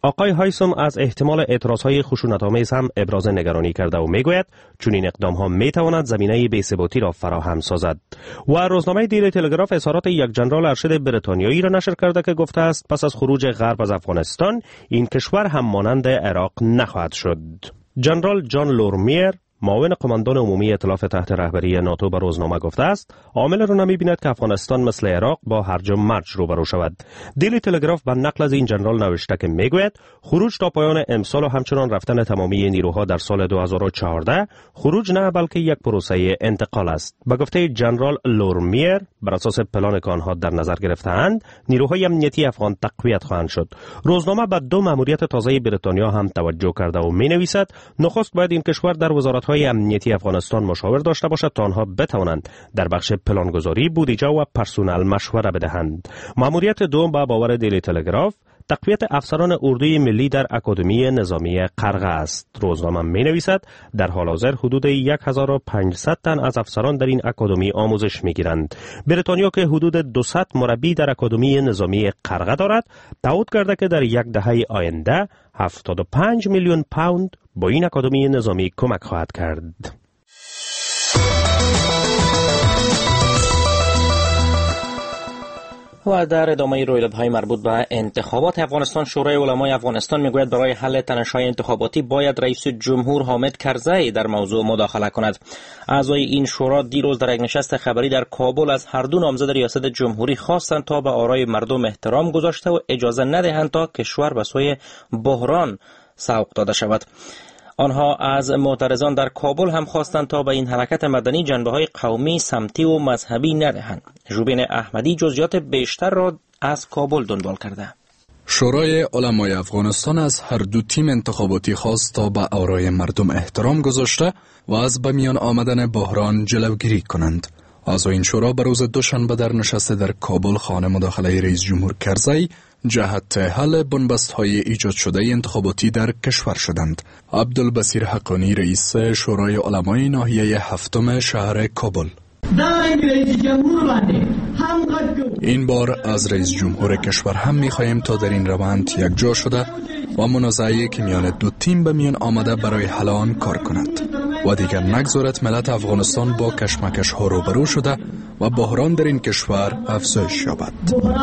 آقای هایسوم از احتمال اعتراضهای خشونت‌آمیز هم ابراز نگرانی کرده و میگوید چون این اقدام‌ها میتواند زمینه بی‌ثباتی را فراهم سازد. و روزنامه دیلی تلگراف اظهارات یک ژنرال ارشد بریتانیایی را نشر کرده که گفته است پس از خروج غرب از افغانستان این کشور هم مانند عراق نخواهد شد. ژنرال جان لورمیر معاون قماندان عمومی ائتلاف تحت رهبری ناتو به روزنامه گفته است عامل را نمی‌بیند که افغانستان مثل عراق با هرج و مرج روبرو شود. دیلی تلگراف به نقل از این ژنرال نوشته که میگوید خروج تا پایان امسال و همچنان رفتن تمامی نیروها در سال دو هزار و چهارده خروج نه بلکه یک پروسه انتقال است. به گفته ژنرال لورمیر بر اساس پلان که آنها در نظر گرفته‌اند نیروهای امنیتی افغان تقویت خواهند شد. روزنامه به دو مأموریت تازه بریتانیا هم توجه کرده و می‌نویسد نخست باید این کشور در وزارت های امنیتی افغانستان مشاور داشته باشد تا آنها بتوانند در بخش پلانگذاری، بودجه و پرسونل مشوره بدهند. مأموریت دوم به باور دیلی تلگراف تقویت افسران اردوی ملی در اکادمی نظامی قرغه است. روزنامه می نویسد در حال حاضر حدود هزار و پانصد تن از افسران در این اکادمی آموزش می گیرند. بریتانیا که حدود دویست مربی در اکادمی نظامی قرغه دارد تعهد کرده که در یک دهه آینده هفتاد و پنج میلیون پوند با این اکادمی نظامی کمک خواهد کرد.
و در ادامه رویدادهای مربوط به انتخابات افغانستان، شورای علمای افغانستان میگوید برای حل تنش‌های انتخاباتی باید رئیس جمهور حامد کرزی در موضوع مداخله کند. اعضای این شورا دیروز در یک نشست خبری در کابل از هر دو نامزد ریاست جمهوری خواستند تا به آرای مردم احترام گذاشته و اجازه ندهند تا کشور به سوی بحران سوق داده شود. آنها از معترضان در کابل هم خواستند تا به این حرکت مدنی جنبه‌های قومی، سمتی و مذهبی ندهند. ژوبین احمدی جزئیات بیشتر را از کابل دنبال کرده.
شورای علمای افغانستان از هر دو تیم انتخاباتی خواست تا به آرای مردم احترام گذاشته و از به میان آمدن بحران جلوگیری کنند. اعضای این شورا به روز دوشنبه در نشست در کابل خانه مداخله رئیس جمهور کرزی جهت حل بنبست‌های ایجاد شده انتخاباتی در کشور شدند. عبدالبصیر حقانی رئیس شورای علمای ناحیه هفتم شهر کابل: این بار از رئیس جمهور کشور هم می‌خواهیم تا در این روند یک جا شده و منازعه‌ای که میان دو تیم به میان آمده برای حل آن کار کند و دیگر نگذارد ملت افغانستان با کشمکش ها روبرو شده و بحران در این کشور افزایش یابد.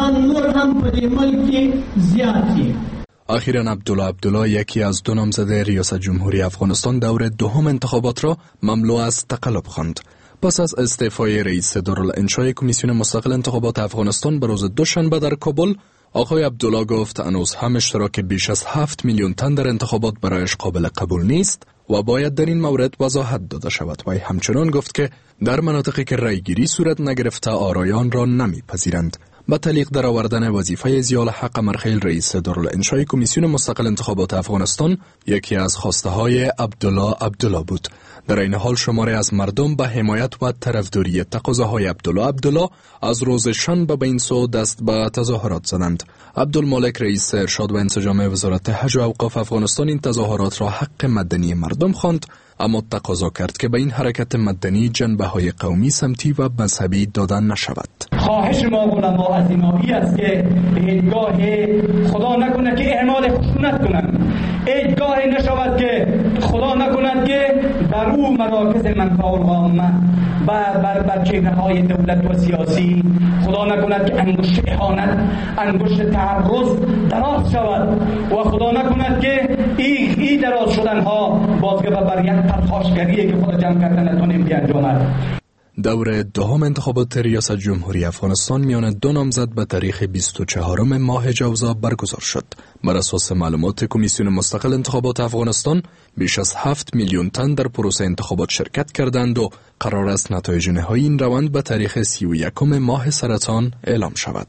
اخیراً عبدالله عبدالله، یکی از دو نامزد ریاست جمهوری افغانستان، دور دوم انتخابات را مملو از تقلب خواند. پس از استعفای رئیس دارالانشای کمیسیون مستقل انتخابات افغانستان به روز دوشنبه در کابل، آقای عبدالله گفت هنوز هم اشتراک بیش از هفت میلیون تن در انتخابات برایش قابل قبول نیست و باید در این مورد وضاحت داده شود. و همچنان گفت که در مناطقی که رأیگیری صورت نگرفته آرایان را نمیپذیرند. با تعلیق در آوردن وظیفه ضیاء الحق امرخیل رئیس دارالانشای کمیسیون مستقل انتخابات افغانستان یکی از خواسته های عبدالله عبدالله بود. در این حال شماری از مردم به حمایت و طرفداری تقاضاهای عبدالله عبدالله از روز شنبه به این سو دست به تظاهرات زدند. عبدالمالک رئیس ارشاد و انسجام وزارت حج و اوقاف افغانستان این تظاهرات را حق مدنی مردم خواند، اما تقاضا کرد که به این حرکت مدنی جنبه‌های قومی، سمتی و مذهبی دادن نشود.
خواهش ما علما از اینایی است که به ایدگاه خدا نکند که اعمال خشونت کنند، ایدگاه نشود که خدا نکند که در او مراکز منفعه العامه بر بر بر چهره‌های دولت و سیاسی، خدا نکند که انگشت اهانت، انگشت تعرض دراز شود و خدا نکند که این ای دراز شدن ها بازگه بر یک پرخاشگریه که خدا جمع کردن نتونیم بیانجامد.
دور دوم انتخابات ریاست جمهوری افغانستان میان دو نامزد به تاریخ بیست و چهارم ماه جوزا برگزار شد. بر اساس معلومات کمیسیون مستقل انتخابات افغانستان بیش از هفت میلیون تن در پروسه انتخابات شرکت کردند و قرار است نتایج نهایی این روند به تاریخ سی و یکم ماه سرطان اعلام شود.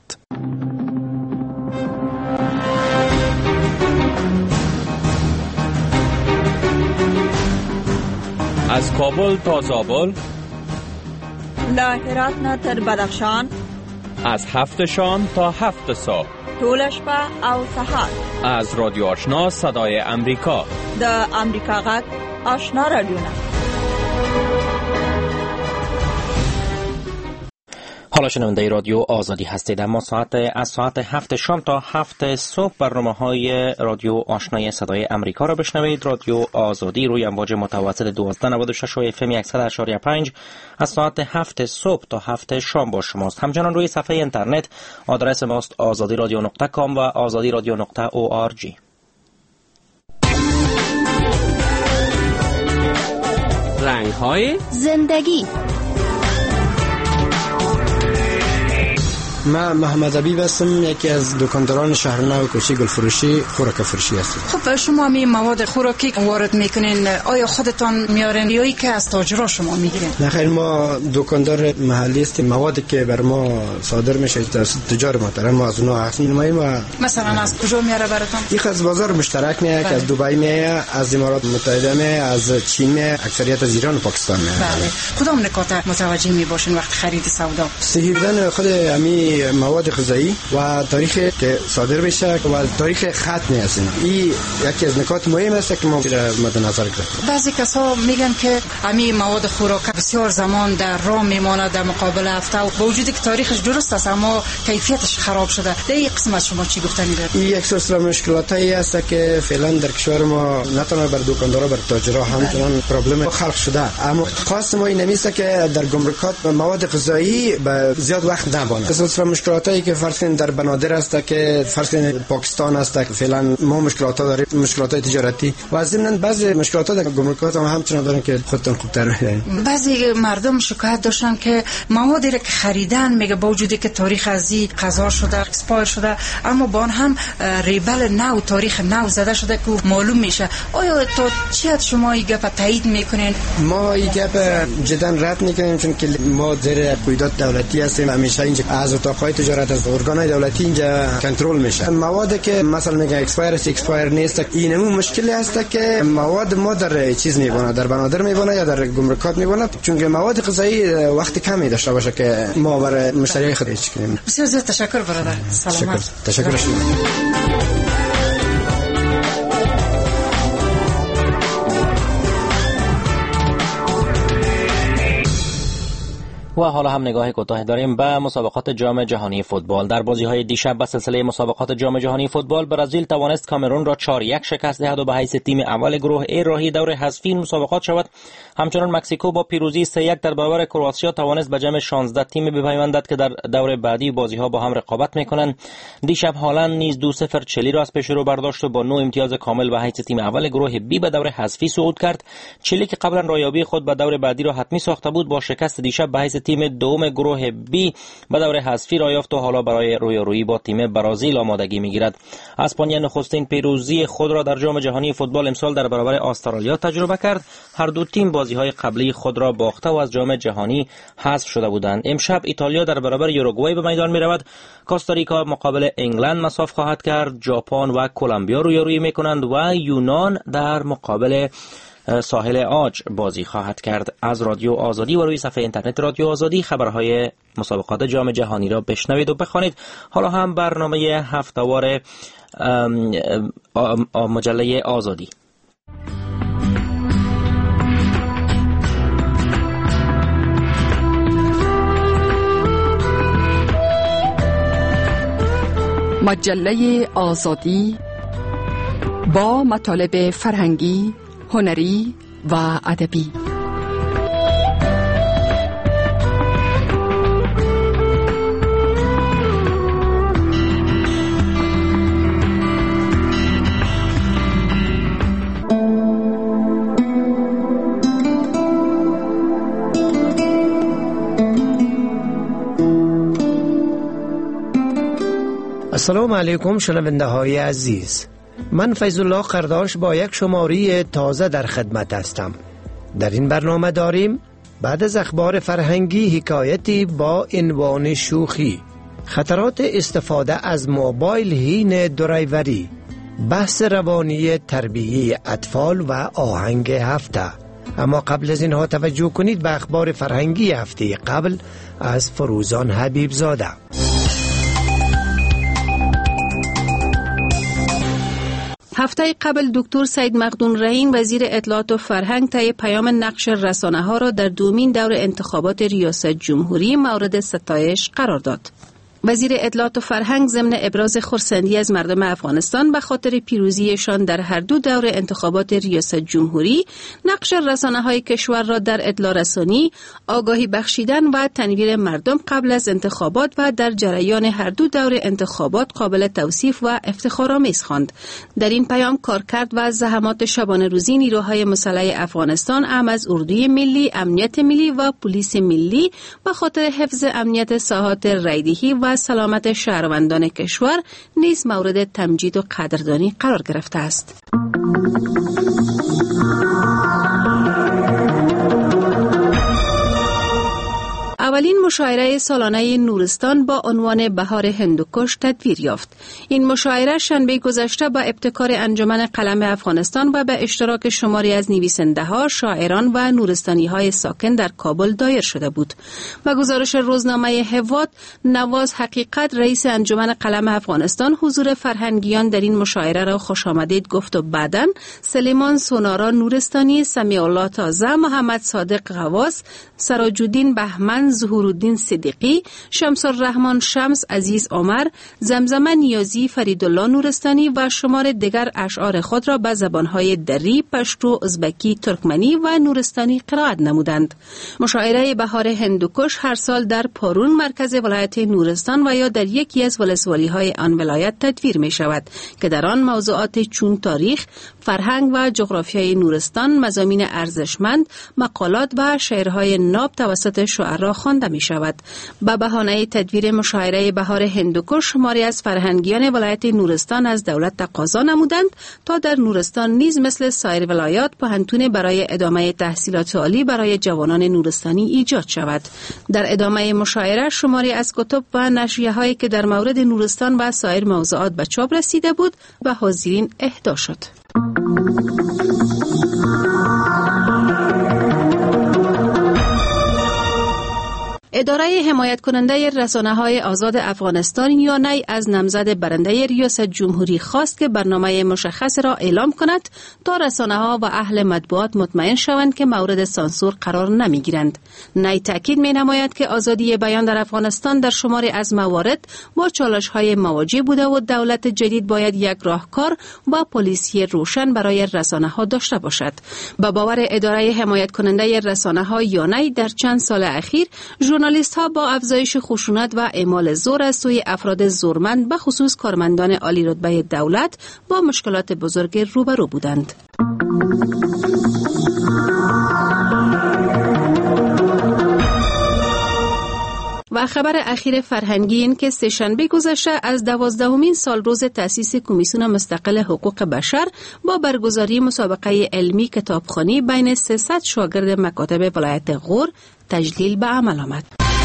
از کابل تا زابل،
له هرات نه تر بدخشان،
از هفت شام تا هفت صبح،
ټول شپه او سهار،
از رادیو آشنا صدای امریکا،
د امریکا غږ آشنا رادیو.
حالا شنونده رادیو آزادی هستید. اما ساعت از ساعت هفت شام تا هفت صبح برنامه های رادیو آشنای صدای امریکا را بشنوید. رادیو آزادی روی امواج متوسط دوازده نود و شش و اف ام صد و هشت و پنج از ساعت هفت صبح تا هفت شام با شماست. همچنان روی صفحه اینترنت آدرس ماست آزادی رادیو نقطه کام و آزادی رادیو نقطه او آر جی.
رنگ های
زندگی.
من محمد عبیب هستم، یکی از دکانداران شهرنو کوچه گلفروشی خوراک فروشی هستم.
خب شما می مواد خوراکی وارد میکنین، آیا خودتان میارین یا ای که از تاجرا شما میگیرین؟
نه خیر، ما دکاندار محلی هستیم. موادی که بر ما صادر میشه توسط تجار محترم ما از اونها اخذ می‌کنیم. و
مثلا از کجا میاره براتون؟
یک از بازار مشترک میاد که از دبی میاد، از امارات متحده میاد، از چین میاد، اکثریت از ایران و پاکستان میاد.
بله. کدام نکات متوجه میباشین وقت خرید سودا؟
سهیدن خود امی مواد غذایی و تاریخ که صادر بشه و تاریخ ختم هستن. این یکی از نکات مهم است که ما مد نظر گرفتیم.
بعضی کسا میگن که امی مواد خوراک بسیار زمان در راه میمونه در مقابل هفته و با وجودی که تاریخش درست است اما کیفیتش خراب شده. در این قسمت از شما چی گفتنی دارید؟
این یک سلسله مشکلاتی است که فعلا در کشور ما نه تنها بر دکاندارا بر تاجرها همچنان پروبلم خلق شده. اما خاص ما این نمیست که در گمرکات مواد غذایی به زیاد وقت نمانه. سلسله مشکلاتی که فرض کنید در بنادر است که فرض کنید پاکستان است که فعلا ما مشکلات داریم، مشکلات تجارتی و از ضمن بعضی مشکلات در گمرکات هم همچنان دارن که خودتون خوبتر می‌دونید.
بعضی مردم شکایت داشتن که موادی را که خریدن میگه با وجودی که تاریخ ازی قضا شده، اکسپایر شده، اما با آن هم ریبل نو تاریخ نو زده شده که معلوم میشه. آیا تا چی حد شما این گپ تایید میکنین؟
ما این گپ جدا رد میکنیم چون که ما در قیودات دولتی هستیم. همیشه اینجا از اتاق‌های تجارت از ارگان‌های دولتی اینجا کنترل میشه. مواد که مثلا میگه اکسپایر است اکسپایر نیست، این همون مشکلی است که مواد ما در چیز میبونه، در بنادر میبونه یا در گمرکات میبونه، چون مواد غذایی وقت کمی داشته باشه که ما برای مشتری خود چیز کنیم.
بسیار زیاد تشکر برادر. سلامت.
تشکر شما.
و حالا هم نگاه کوتاه داریم به مسابقات جام جهانی فوتبال. در بازی‌های دیشب به سلسله مسابقات جام جهانی فوتبال برزیل توانست کامرون را چهار یک شکست دهد و به حیث تیم اول گروه ای راهی دور حذفی مسابقات شود. همچنان مکزیکو با پیروزی سه یک در برابر کرواتیا توانست به جمع شانزده تیم بپیوندد که در دور بعدی بازی‌ها با هم رقابت می‌کنند. دیشب هالند نیز دو صفر چلی را از پیش رو برداشت و با نه امتیاز کامل به حیث تیم اول گروه بی به دور حذفی صعود کرد. چلی که قبلا رایابی خود به دور بعدی را حتمی ساخته بود با شکست دیشب به حیث تیم دوم گروه بی به دور حذفی را یافت و حالا برای رویارویی با تیم برزیل آمادگی می‌گیرد. اسپانیا نخستین پیروزی خود را در جام جهانی فوتبال امسال در برابر استرالیا تجربه کرد. هر دو تیم بازی‌های قبلی خود را باخته و از جام جهانی حذف شده بودند. امشب ایتالیا در برابر یوروگوئه به میدان می‌رود. کوستاریکا مقابل انگلند مصاف خواهد کرد. ژاپن و کلمبیا رویارویی می‌کنند و یونان در مقابل ساحل عاج بازی خواهد کرد. از رادیو آزادی و روی صفحه اینترنت رادیو آزادی خبرهای مسابقات جام جهانی را بشنوید و بخوانید. حالا هم برنامه هفته‌وار مجله آزادی.
مجله آزادی با مطالب فرهنگی، هنری و ادبی.
السلام علیکم شنونده های عزیز، من فیض الله قرداش با یک شماره تازه در خدمت هستم. در این برنامه داریم بعد از اخبار فرهنگی حکایتی با عنوان شوخی، خطرات استفاده از موبایل حین درایوری، بحث روانی تربیه اطفال و آهنگ هفته. اما قبل از اینها توجه کنید به اخبار فرهنگی هفته قبل از فروزان حبیب زاده.
هفته قبل دکتر سید مقدون رحیم وزیر اطلاعات و فرهنگ طی پیام نقش رسانه‌ها را در دومین دور انتخابات ریاست جمهوری مورد ستایش قرار داد. وزیر اطلاعات و فرهنگ ضمن ابراز خرسندی از مردم افغانستان به خاطر پیروزیشان در هر دو دور انتخابات ریاست جمهوری، نقش رسانه‌های کشور را در اطلاع رسانی، آگاهی بخشیدن و تنویر مردم قبل از انتخابات و در جریان هر دو دور انتخابات قابل توصیف و افتخارآمیز خواند. در این پیام کارکرد و زحمات شبانه روزی نیروهای مسلح افغانستان، اعم از اردوی ملی، امنیت ملی و پلیس ملی به خاطر حفظ امنیت ساحات رایدهی و سلامت شهروندان کشور نیز مورد تمجید و قدردانی قرار گرفته است. اولین مشاعره سالانه نورستان با عنوان بهار هندوکش تدویر یافت. این مشاعره شنبه گذشته با ابتکار انجمن قلم افغانستان و به اشتراک شماری از نویسنده‌ها، شاعران و نورستانی‌های ساکن در کابل دایر شده بود. با گزارش روزنامه هواد، نواز حقیقت رئیس انجمن قلم افغانستان حضور فرهنگیان در این مشاعره را خوش آمدید گفت و بعداً سلیمان سونارا نورستانی، سمیع الله تازه، محمد صادق غواص، سراج‌الدین بهمن، ظهورالدین صدیقی، شمس الرحمن شمس، عزیز عمر، زمزمه نیازی، فریدالله نورستانی و شمار دیگر اشعار خود را به زبانهای دری، پشتو، ازبکی، ترکمنی و نورستانی قرائت نمودند. مشاعره بهار هندوکش هر سال در پارون مرکز ولایت نورستان و یا در یکی از ولسوالی‌های آن ولایت تدویر می شود که در آن موضوعات چون تاریخ، فرهنگ و جغرافیای نورستان، مضامین ارزشمند، مقالات و شعرهای ناب توسط شاعران خوانده می شود. به بهانه تدویر مشاعره بهار هندوکش، شماری از فرهنگیان ولایت نورستان از دولت تقاضا نمودند تا در نورستان نیز مثل سایر ولایات پوهنتون برای ادامه تحصیلات عالی برای جوانان نورستانی ایجاد شود. در ادامه مشاعره شماری از کتب و نشریه هایی که در مورد نورستان و سایر موضوعات به چاپ رسیده بود به حاضرین اهدا شد. اداره حمایت کننده رسانه‌های آزاد افغانستان یانای از نامزد برنده ریاست جمهوری خواست که برنامه مشخص را اعلام کند تا رسانه‌ها و اهل مطبوعات مطمئن شوند که مورد سانسور قرار نمی‌گیرند. نای تاکید می‌نماید که آزادی بیان در افغانستان در شماری از موارد با چالش‌های مواجه بوده و دولت جدید باید یک راهکار با پلیسی روشن برای رسانه‌ها داشته باشد. با باور اداره حمایت کننده رسانه‌ها یانای در چند سال اخیر ژورنالیست ها با افزایش خشونت و اعمال زور از سوی افراد زورمند به خصوص کارمندان عالی رتبه دولت با مشکلات بزرگ روبرو بودند. و خبر اخیر فرهنگی این که سه‌شنبه گذشته از دوازدهمین سال روز تأسیس کمیسیون مستقل حقوق بشر با برگزاری مسابقه علمی کتابخوانی بین سیصد شاگرد مکاتب ولایت غور تجلیل به عمل آمد.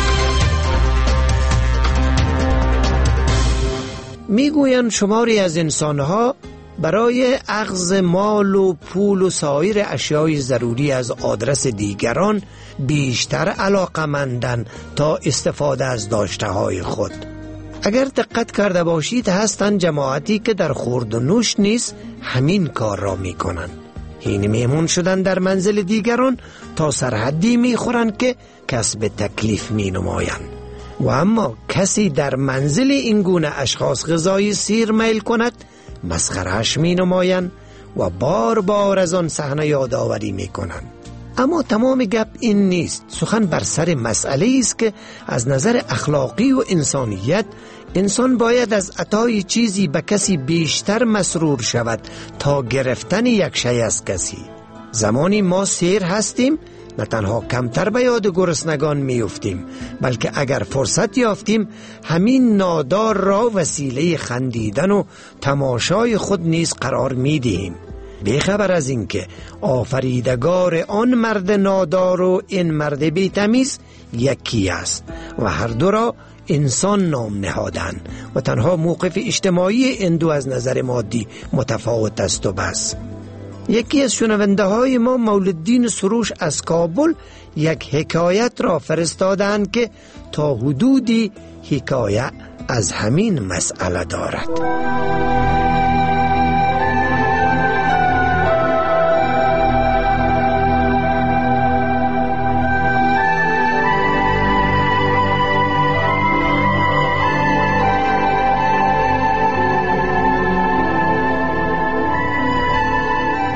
میگویند شماری از انسانها برای اخذ مال و پول و سایر اشیای ضروری از آدرس دیگران بیشتر علاقمندند تا استفاده از داشته‌های خود. اگر دقت کرده باشید هستند جماعتی که در خورد و نوش نیز همین کار را میکنند. این میمون شدن در منزل دیگران تا سرحدی میخورند که کسب تکلیف مینمایند. و اما کسی در منزل این گونه اشخاص غذای سیر میل کند مسخره‌اش مینمایند و بار بار از آن صحنه یادآوری میکنند. اما تمام گپ این نیست. سخن بر سر مسئله است که از نظر اخلاقی و انسانیت انسان باید از عطای چیزی به کسی بیشتر مسرور شود تا گرفتن یک شی از کسی. زمانی ما سیر هستیم نه تنها کمتر به یاد گرسنگان میافتیم، بلکه اگر فرصت یافتیم همین نادار را وسیله خندیدن و تماشای خود نیز قرار میدهیم، بیخبر از اینکه آفریدگار آن مرد نادار و این مرد بی‌تمیز یکی است و هر دو را انسان نام نهادن و تنها موقف اجتماعی این دو از نظر مادی متفاوت است و بس. یکی از شنونده های ما مولدین سروش از کابل یک حکایت را فرستادند که تا حدودی حکایت از همین مسئله دارد.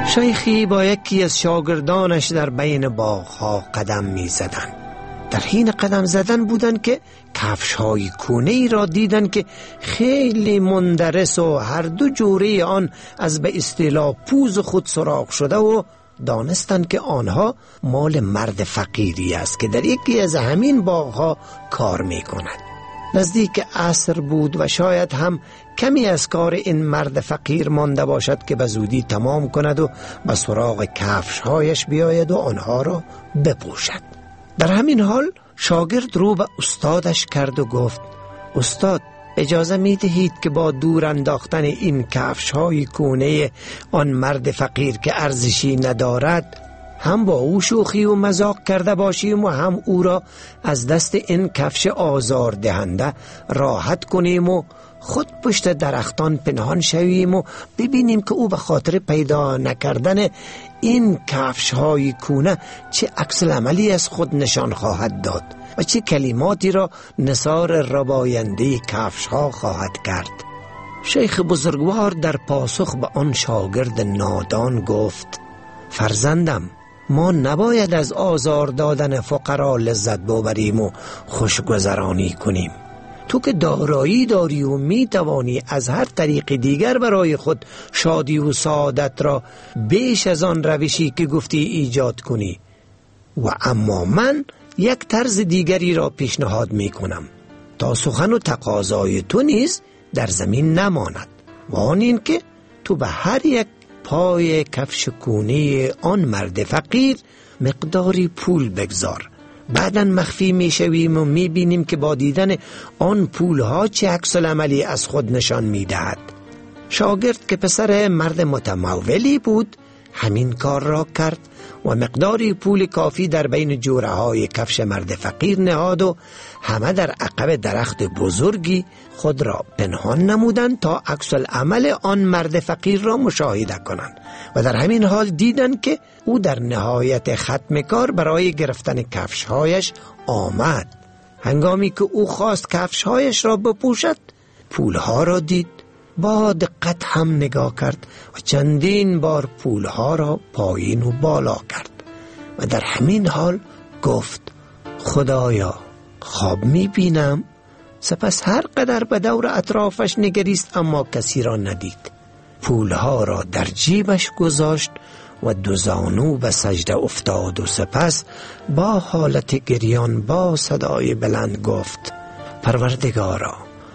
شیخی با یکی از شاگردانش در بین باغ‌ها قدم می زدن. در حین قدم زدن بودن که کفش‌های کونه‌ای را دیدن که خیلی مندرس و هر دو جوره آن از به اصطلاح پوز خود سراغ شده و دانستند که آنها مال مرد فقیری است که در یکی از همین باغ‌ها کار می کند. نزدیک عصر بود و شاید هم کمی از کار این مرد فقیر مانده باشد که به زودی تمام کند و به سراغ کفش‌هایش بیاید و آنها را بپوشد. در همین حال شاگرد رو به استادش کرد و گفت: استاد، اجازه می دهید که با دور انداختن این کفش‌های کونه آن مرد فقیر که ارزشی ندارد هم با او شوخی و مذاق کرده باشیم و هم او را از دست این کفش آزار دهنده راحت کنیم و خود پشت درختان پنهان شویم و ببینیم که او به خاطر پیدا نکردن این کفش های کونه چه عکس العملی از خود نشان خواهد داد و چه کلماتی را نثار رباینده کفش ها خواهد کرد. شیخ بزرگوار در پاسخ به آن شاگرد نادان گفت: فرزندم، ما نباید از آزار دادن فقرا لذت ببریم و خوشگذرانی کنیم. تو که دارایی داری و می توانی از هر طریق دیگر برای خود شادی و سعادت را بیش از آن روشی که گفتی ایجاد کنی. و اما من یک طرز دیگری را پیشنهاد می کنم تا سخن و تقاضای تو نیز در زمین نماند، و آن این که تو به هر یک پای کفش کونه آن مرد فقیر مقداری پول بگذار. بعداً مخفی می شویم و می بینیم که با دیدن آن پولها چه عکس العملی از خود نشان می دهد. شاگرد که پسر مرد متمولی بود همین کار را کرد و مقداری پول کافی در بین جوره های کفش مرد فقیر نهاد و همه در عقب درخت بزرگی خود را پنهان نمودند تا عکس العمل آن مرد فقیر را مشاهده کنند و در همین حال دیدند که او در نهایت ختم کار برای گرفتن کفشهایش آمد. هنگامی که او خواست کفشهایش را بپوشد پولها را دید، با دقت هم نگاه کرد و چندین بار پولها را پایین و بالا کرد و در همین حال گفت: خدایا، خواب می بینم؟ سپس هر قدر به دور اطرافش نگریست اما کسی را ندید. پولها را در جیبش گذاشت و دو زانو به سجده افتاد و سپس با حالت گریان با صدای بلند گفت: پروردگارا،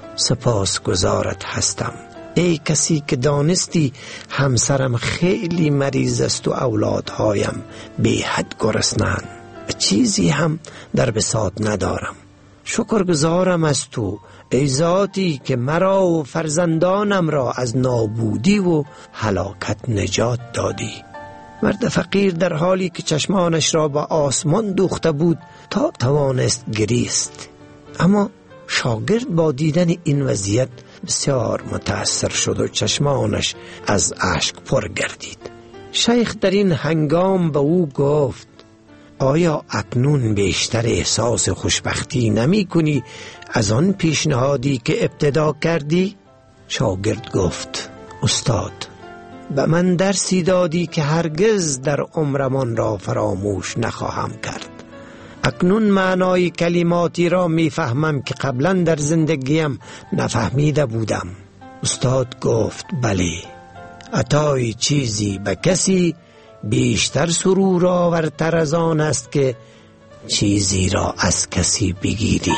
سپاس گزارت هستم. ای کسی که دانستی همسرم خیلی مریض است و اولادهایم بی حد گرسنه‌اند و چیزی هم در بساط ندارم. شکرگزارم از تو ای ذاتی که مرا و فرزندانم را از نابودی و هلاکت نجات دادی. مرد فقیر در حالی که چشمانش را به آسمان دوخته بود تا توانست گریست، اما شاگرد با دیدن این وضعیت بسیار متأثر شد و چشمانش از اشک پر گردید. شیخ در این هنگام به او گفت: آیا اکنون بیشتر احساس خوشبختی نمی کنی از آن پیشنهادی که ابتدا کردی؟ شاگرد گفت: استاد، به من درسی دادی که هرگز در عمرمان را فراموش نخواهم کرد. اکنون معنای کلماتی را می فهمم که قبلا در زندگیم نفهمیده بودم. استاد گفت: بله، عطای چیزی به کسی بیشتر سرور آورتر از آن است که چیزی را از کسی بگیری.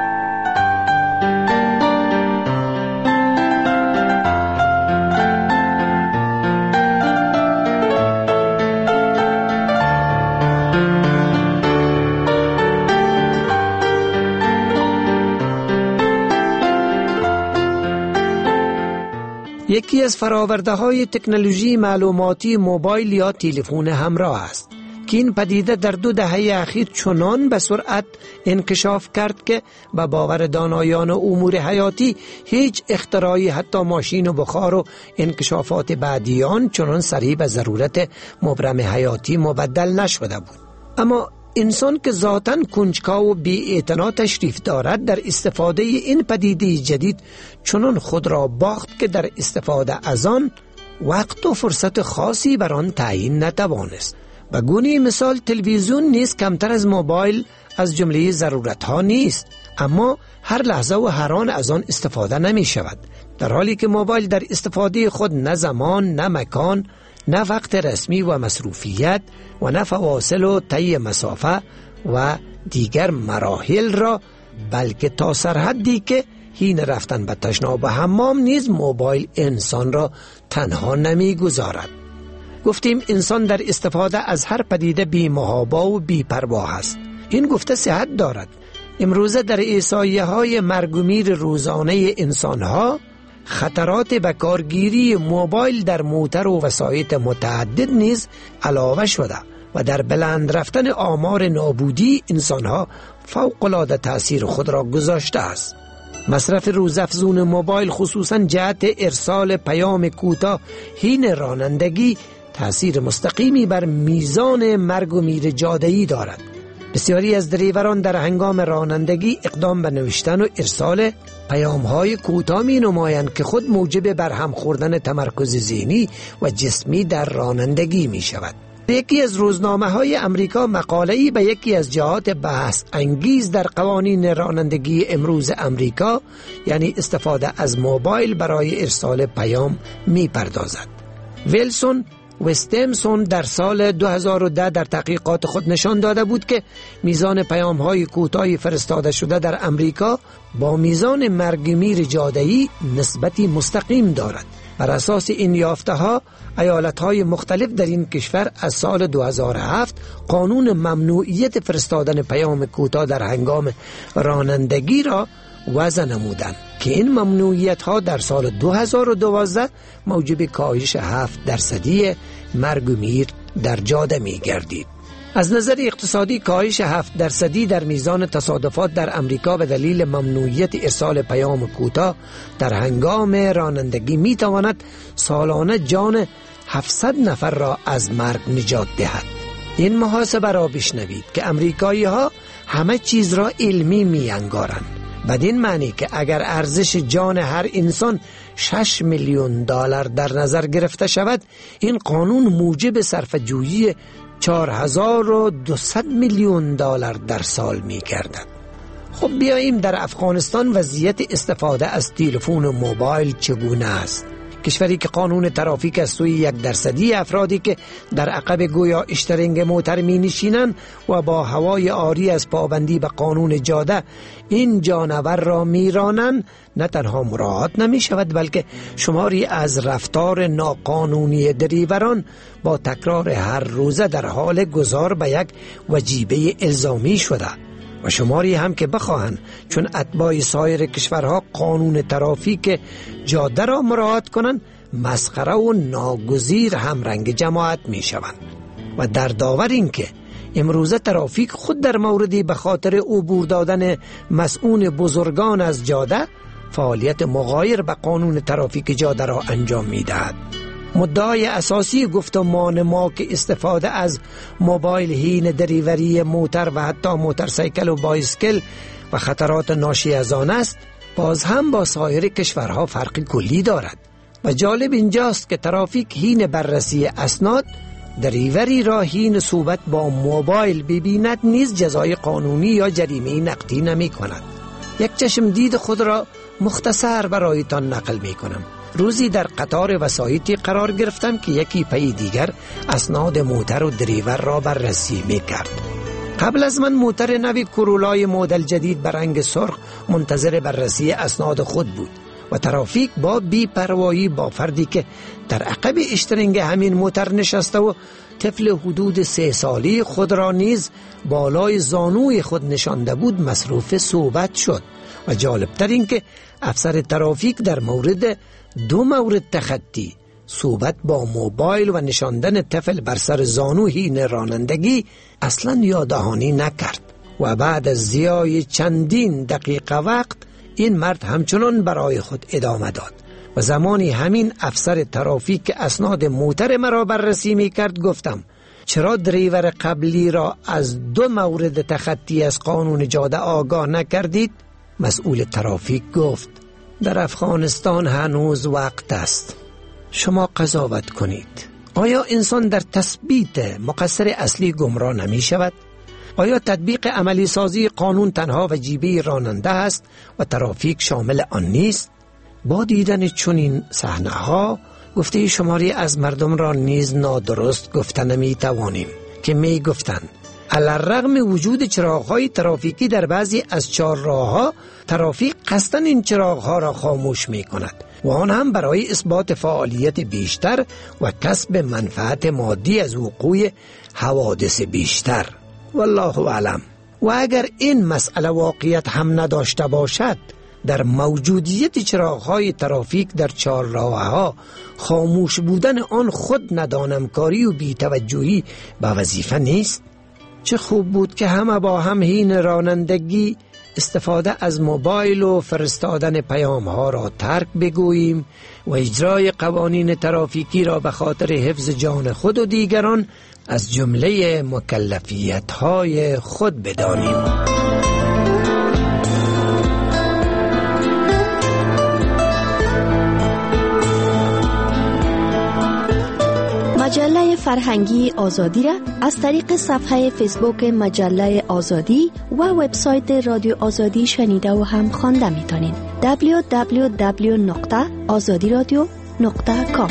یکی از فراورده های تکنولوژی معلوماتی موبایل یا تلفن همراه است که این پدیده در دو دهه اخیر چنان به سرعت انکشاف کرد که به باور دانایان امور حیاتی هیچ اختراعی حتی ماشین و بخار و انکشافات بعدی آن چنان سریع به ضرورت مبرم حیاتی مبدل نشده بود. اما انسان که ذاتاً کنجکاو و بی‌اعتنا تشریف دارد در استفاده این پدیده جدید چنان خود را باخت که در استفاده از آن وقت و فرصت خاصی بر آن تعیین نتوانست. و گونه مثال تلویزیون نیز کمتر از موبایل از جمله ضرورت ها نیست، اما هر لحظه و هر آن از آن استفاده نمی شود، در حالی که موبایل در استفاده خود نه زمان، نه مکان، نه وقت رسمی و مصروفیت و نه فواصل و طی مسافه و دیگر مراحل را، بلکه تا سرحدی که حین رفتن به تشناب و حمام نیز موبایل انسان را تنها نمی گذارد. گفتیم انسان در استفاده از هر پدیده بی محابا و بی پروا است. این گفته صحت دارد. امروزه در احصایه های مرگ و میر روزانه انسان ها خطرات به کارگیری موبایل در موتر و وسایط متعدد نیز علاوه شده و در بلند رفتن آمار نابودی انسان ها فوق العاده تأثیر خود را گذاشته است. مصرف روزافزون موبایل خصوصا جهت ارسال پیام کوتاه حین رانندگی تأثیر مستقیمی بر میزان مرگ و میر جاده‌ای دارد. بسیاری از دریوران در هنگام رانندگی اقدام به نوشتن و ارسال پیام‌های کوتاه می‌نمایند که خود موجب برهم خوردن تمرکز ذهنی و جسمی در رانندگی می‌شود. یکی از روزنامه‌های امریکا مقاله‌ای به یکی از جهات بحث انگیز در قوانین رانندگی امروز امریکا، یعنی استفاده از موبایل برای ارسال پیام می‌پردازد. ویلسون و استمسون در سال دو هزار و ده در تحقیقات خود نشان داده بود که میزان پیام‌های کوتاه فرستاده شده در امریکا با میزان مرگ میر جاده‌ای نسبتی مستقیم دارد. بر اساس این یافته‌ها ایالت‌های مختلف در این کشور از سال دو هزار و هفت قانون ممنوعیت فرستادن پیام کوتاه در هنگام رانندگی را وضع نمودند که این ممنوعیت ها در سال دو هزار و دوازده موجب کاهش هفت درصدی مرگ و میر در جاده می گردید. از نظر اقتصادی کاهش هفت درصدی در میزان تصادفات در امریکا به دلیل ممنوعیت ارسال پیام کوتاه در هنگام رانندگی می تواند سالانه جان هفتصد نفر را از مرگ نجات دهد. این محاسبه را بشنوید که امریکایی ها همه چیز را علمی می انگارند، بدین معنی که اگر ارزش جان هر انسان شش میلیون دلار در نظر گرفته شود، این قانون موجب صرفه‌جویی چهار هزار و دویست میلیون دلار در سال می گردد. خب بیاییم در افغانستان وضعیت استفاده از تلفن موبایل چگونه است؟ کشوری که قانون ترافیک از سوی یک درصدی افرادی که در عقب گویا اشترنگ موتر می نشینند و با هوای عاری از پابندی به قانون جاده این جانور را می رانند نه تنها مراعات نمی شود، بلکه شماری از رفتار ناقانونی دریوران با تکرار هر روزه در حال گذار به یک وجیبه الزامی شده و شماری هم که بخواهند چون اتباع سایر کشورها قانون ترافیک جاده را مراعات کنند مسخره و ناگزیر همرنگ جماعت می شوند. و در داور این که امروزه ترافیک خود در موردی به خاطر عبور دادن مسئول بزرگان از جاده فعالیت مغایر به قانون ترافیک جاده را انجام می دهد. مدعای اساسی گفتمان ما که استفاده از موبایل حین دریوری موتر و حتی موتورسیکل و بایسکل و خطرات ناشی از آن است، باز هم با سایر کشورها فرق کلی دارد. و جالب اینجاست که ترافیک حین بررسی اسناد دریوری را حین صحبت با موبایل ببیند نیز جزای قانونی یا جریمه نقدی نمی کند. یک چشم دید خود را مختصر برایتان نقل می کنم. روزی در قطار وسایطی قرار گرفتم که یکی پی دیگر اسناد موتر و دریور را بررسی می کرد. قبل از من موتر نوی کرولای مدل جدید به رنگ سرخ منتظر بررسی اسناد خود بود و ترافیک با بی پروایی با فردی که در عقب اشترنگ همین موتر نشسته و طفل حدود سه سالی خود را نیز بالای زانوی خود نشانده بود مصروف صحبت شد. و جالبتر این که افسر ترافیک در مورد دو مورد تخطی، صحبت با موبایل و نشاندن طفل بر سر زانو حین رانندگی اصلا یاددهانی نکرد و بعد از ضیاع چندین دقیقه وقت این مرد همچنان برای خود ادامه داد. و زمانی همین افسر ترافیک که اسناد موتر مرا بررسی می کرد گفتم چرا دریور قبلی را از دو مورد تخطی از قانون جاده آگاه نکردید؟ مسئول ترافیک گفت در افغانستان هنوز وقت است. شما قضاوت کنید. آیا انسان در تثبیت مقصر اصلی گمراه نمی شود؟ آیا تطبیق عملی سازی قانون تنها وجیبه راننده است و ترافیک شامل آن نیست؟ با دیدن چنین صحنه‌ها گفته شماری از مردم را نیز نادرست گفتن نمی توانیم که می گفتند علی‌الرغم وجود چراغ‌های ترافیکی در بعضی از چهارراه‌ها، ترافیک قصداً این چراغ‌ها را خاموش می‌کند و آن هم برای اثبات فعالیت بیشتر و کسب منفعت مادی از وقوع حوادث بیشتر. والله اعلم. و اگر این مسئله واقعیت هم نداشته باشد، در موجودیت چراغ‌های ترافیک در چهارراه‌ها خاموش بودن آن خود ندانمکاری و بی‌توجهی به وظیفه نیست؟ چه خوب بود که همه با هم حین رانندگی استفاده از موبایل و فرستادن پیام ها را ترک بگوییم و اجرای قوانین ترافیکی را به خاطر حفظ جان خود و دیگران از جمله مکلفیت های خود بدانیم.
مجله فرهنگی آزادی را از طریق صفحه فیسبوک مجله آزادی و وبسایت رادیو آزادی شنیده و هم خوانده می‌تونید. دبلیو دبلیو دبلیو نقطه آزادی رادیو نقطه کام.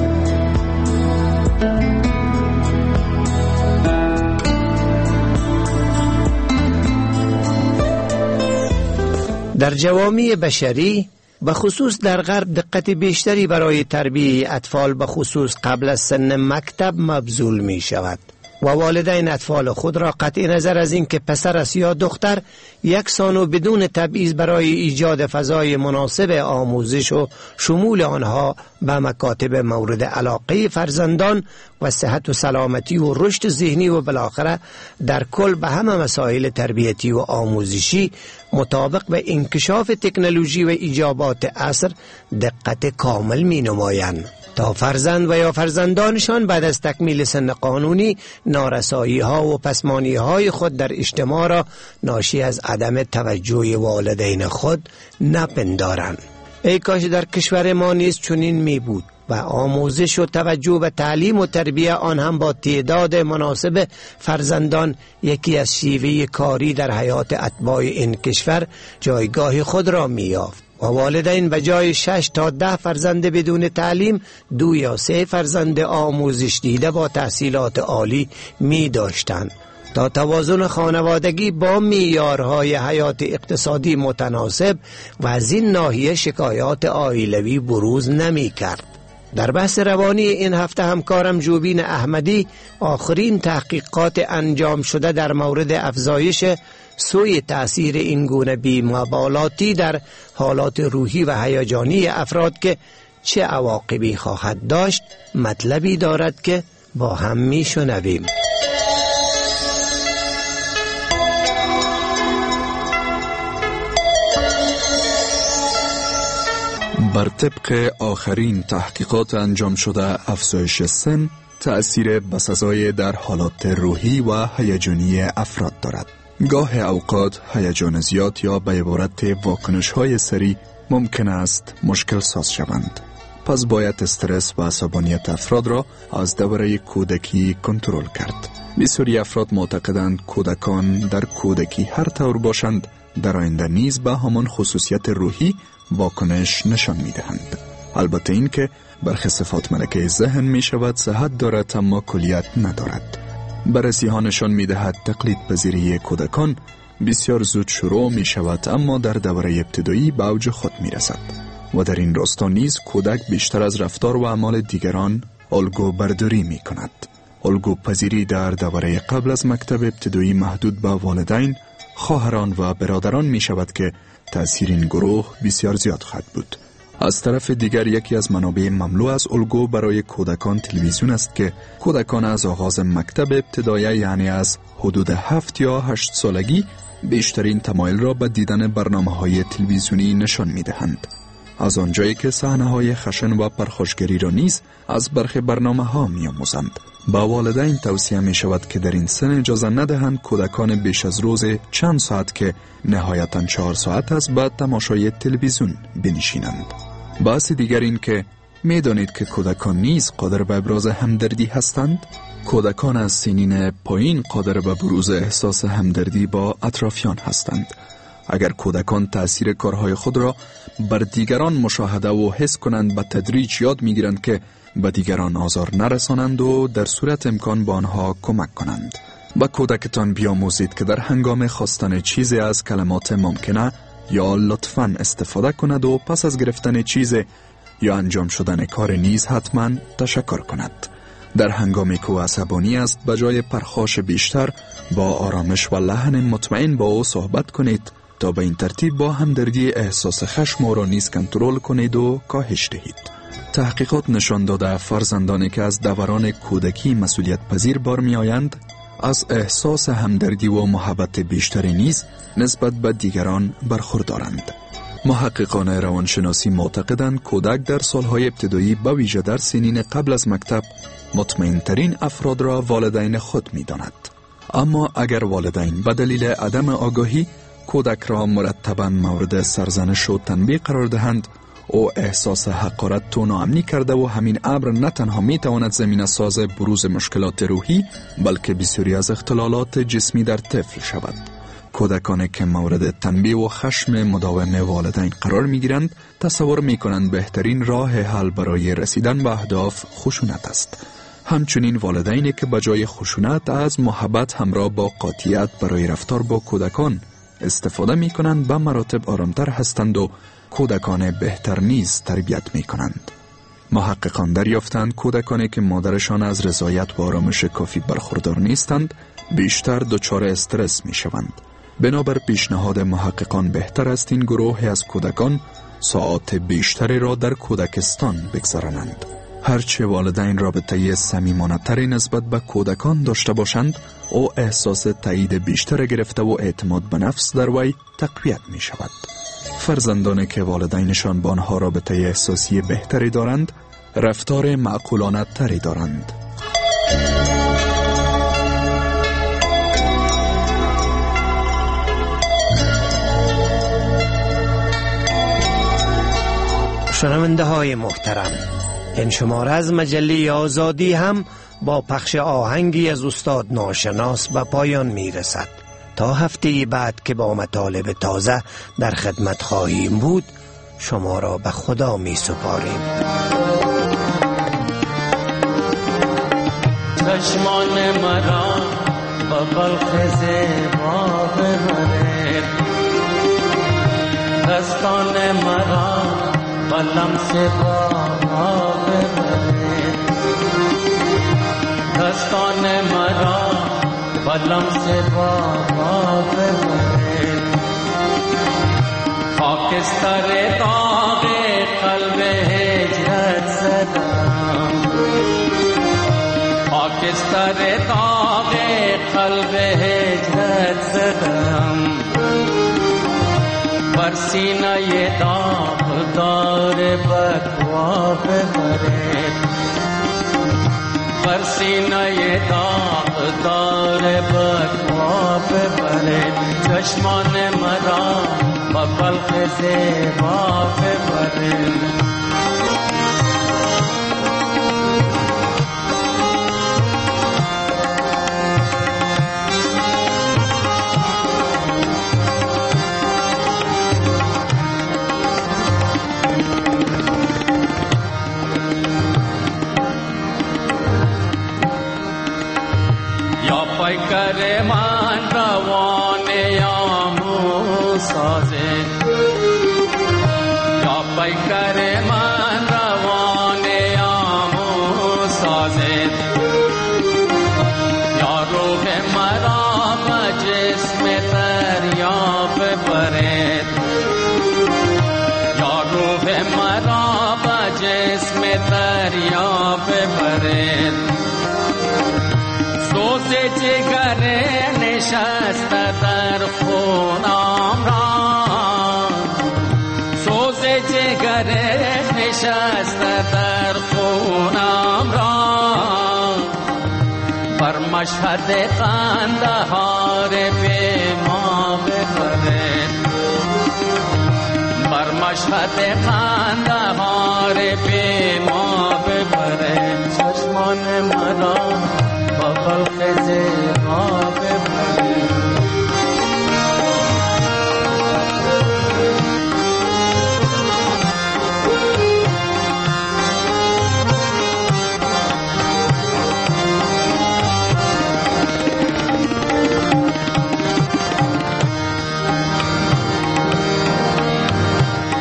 در جوامع بشری به خصوص در غرب دقت بیشتری برای تربیت اطفال به خصوص قبل از سن مکتب مبذول می شود و والدین اطفال خود را قطع نظر از اینکه پسر است یا دختر یکسان و بدون تبعیض برای ایجاد فضای مناسب آموزش و شمول آنها به مکاتب مورد علاقه فرزندان و صحت و سلامتی و رشد ذهنی و بالاخره در کل به همه مسائل تربیتی و آموزشی مطابق به انکشاف تکنولوژی و ایجابات عصر دقت کامل می نمایند تا فرزند و یا فرزندانشان بعد از تکمیل سن قانونی نارسایی ها و پسمانی های خود در اجتماع را ناشی از عدم توجه والدین خود نپندارند. ای کاش در کشور ما نیز چنین می بود و آموزش و توجه به تعلیم و تربیه آن هم با تعداد مناسب فرزندان یکی از شیوه کاری در حیات اتباع این کشور جایگاه خود را می یافت و والدین به جای شش تا ده فرزند بدون تعلیم دو یا سه فرزند آموزش دیده با تحصیلات عالی می داشتند تا توازن خانوادگی با معیارهای حیات اقتصادی متناسب و از این ناحیه شکایات عائلوی بروز نمی کرد. در بحث روانی این هفته همکارم جوبین احمدی آخرین تحقیقات انجام شده در مورد افزایش سوی تأثیر این گونه بی‌مبالاتی در حالات روحی و هیجانی افراد که چه عواقبی خواهد داشت مطلبی دارد که با هم می شنویم.
بر طبق آخرین تحقیقات انجام شده افزایش سن تأثیر بسزای در حالات روحی و هیجانی افراد دارد. گاه اوقات هیجان زیاد یا به عبارت واکنش‌های سریع ممکن است مشکل ساز شوند. پس باید استرس و عصبانیت افراد را از دوره کودکی کنترل کرد. بسیاری افراد معتقدند کودکان در کودکی هر طور باشند در آینده نیز به همان خصوصیت روحی واکنش نشان می‌دهند. البته این که برخی صفات ملکه ذهن می شود صحت دارد اما کلیت ندارد. بررسی ها نشان می دهد تقلید پذیری کودکان بسیار زود شروع می شود اما در دوره ابتدایی به اوج خود می رسد و در این راستا نیز کودک بیشتر از رفتار و اعمال دیگران الگو برداری می کند. الگو پذیری در دوره قبل از مکتب ابتدایی محدود به والدین، خواهران و برادران می شود که تأثیر این گروه بسیار زیاد خواهد بود. از طرف دیگر یکی از منابع مملو از الگو برای کودکان تلویزیون است که کودکان از آغاز مکتب ابتدایی یعنی از حدود هفت یا هشت سالگی بیشترین تمایل را به دیدن برنامه‌های تلویزیونی نشان می‌دهند. از آنجایی که صحنه‌های خشن و پرخاشگری را نیز از برخی برنامه‌ها می‌آموزند. با والدین توصیه می‌شود که در این سن اجازه ندهند کودکان بیش از روز چند ساعت که نهایتاً چهار ساعت است به تماشای تلویزیون بنشینند. بحث دیگر این که می دانید که کودکان نیز قادر به ابراز همدردی هستند؟ کودکان از سنین پایین قادر به بروز احساس همدردی با اطرافیان هستند. اگر کودکان تأثیر کارهای خود را بر دیگران مشاهده و حس کنند، به تدریج یاد می گیرند که به دیگران آزار نرسانند و در صورت امکان به آنها کمک کنند. به کودکتان بیاموزید که در هنگام خواستن چیزی از کلمات ممکنه یا لطفاً استفاده کند و پس از گرفتن چیز یا انجام شدن کار نیز حتما تشکر کند. در هنگامی که عصبانی است، به جای پرخاش بیشتر با آرامش و لحن مطمئن با او صحبت کنید تا به این ترتیب با همدردی احساس خشم او را نیز کنترل کنید و کاهش دهید. تحقیقات نشان داده فرزندانی که از دوران کودکی مسئولیت پذیر برمی آیند از احساس همدردی و محبت بیشتری نیز نسبت به دیگران برخوردارند. محققان روانشناسی معتقدند کودک در سالهای ابتدایی به ویژه در سنین قبل از مکتب مطمئن ترین افراد را والدین خود می داند. اما اگر والدین به دلیل عدم آگاهی کودک را مرتباً مورد سرزنش و تنبیه قرار دهند، او احساس حقارت و ناامنی کرده و همین امر نه تنها می تواند زمینه ساز بروز مشکلات روحی بلکه بسیاری از اختلالات جسمی در طفل شود. کودکانی که مورد تنبیه و خشم مداوم والدین قرار می گیرند تصور می کنند بهترین راه حل برای رسیدن به اهداف خشونت است. همچنین والدینی که بجای خشونت از محبت همراه با قاطعیت برای رفتار با کودکان استفاده می کنند به مراتب آرامتر هستند و کودکان بهتر نیز تربیت می کنند. محققان دریافتند کودکانی که مادرشان از رضایت و آرامش کافی برخوردار نیستند بیشتر دچار استرس می شوند. بنابر پیشنهاد محققان بهتر است این گروه از کودکان ساعات بیشتری را در کودکستان بگذرانند. هرچه والدین رابطه صمیمانه‌تری نسبت به کودکان داشته باشند، او احساس تایید بیشتر گرفته و اعتماد به نفس در وی تقویت می شود. فرزندانی که والدینشان با آنها رابطه احساسی بهتری دارند، رفتار معقولانه تری دارند.
شنونده های محترم، این شماره از مجله آزادی هم با پخش آهنگی از استاد ناشناس به پایان می رسد. تا هفته بعد که با مطالب تازه در خدمت خواهیم بود، شما را به خدا می سپاریم.
چشمان مرا با بلخ زیبا ببرید، دستان مرا با لمس بابا ببرید، دستان مرا با لمس بابا ببرید. خاکستر داغ قلب هجرت زدم، خاکستر داغ قلب هجرت زدم، بر سینه داغدار بکوا ببرید، بر سینه داغدار بکوا ببرید. چشمان مرا با بلخ زیبا ببرید. پیکر من روان یامو سازه، یا پیکر من روان یامو سازه، یا روح مرا به جسم دریا ببرید، یا روح مرا به جسم دریا ببرید. سوز جگر نشسته در خونم را، سوز جگر نشسته در خونم را، بر مشهد قندهار به ما ببرید، بر مشهد قندهار بی ما ببره چشمان مرا با خلق زیبا ببره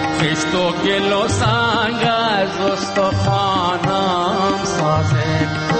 خشت و گل و سنگ از استخوانم سازه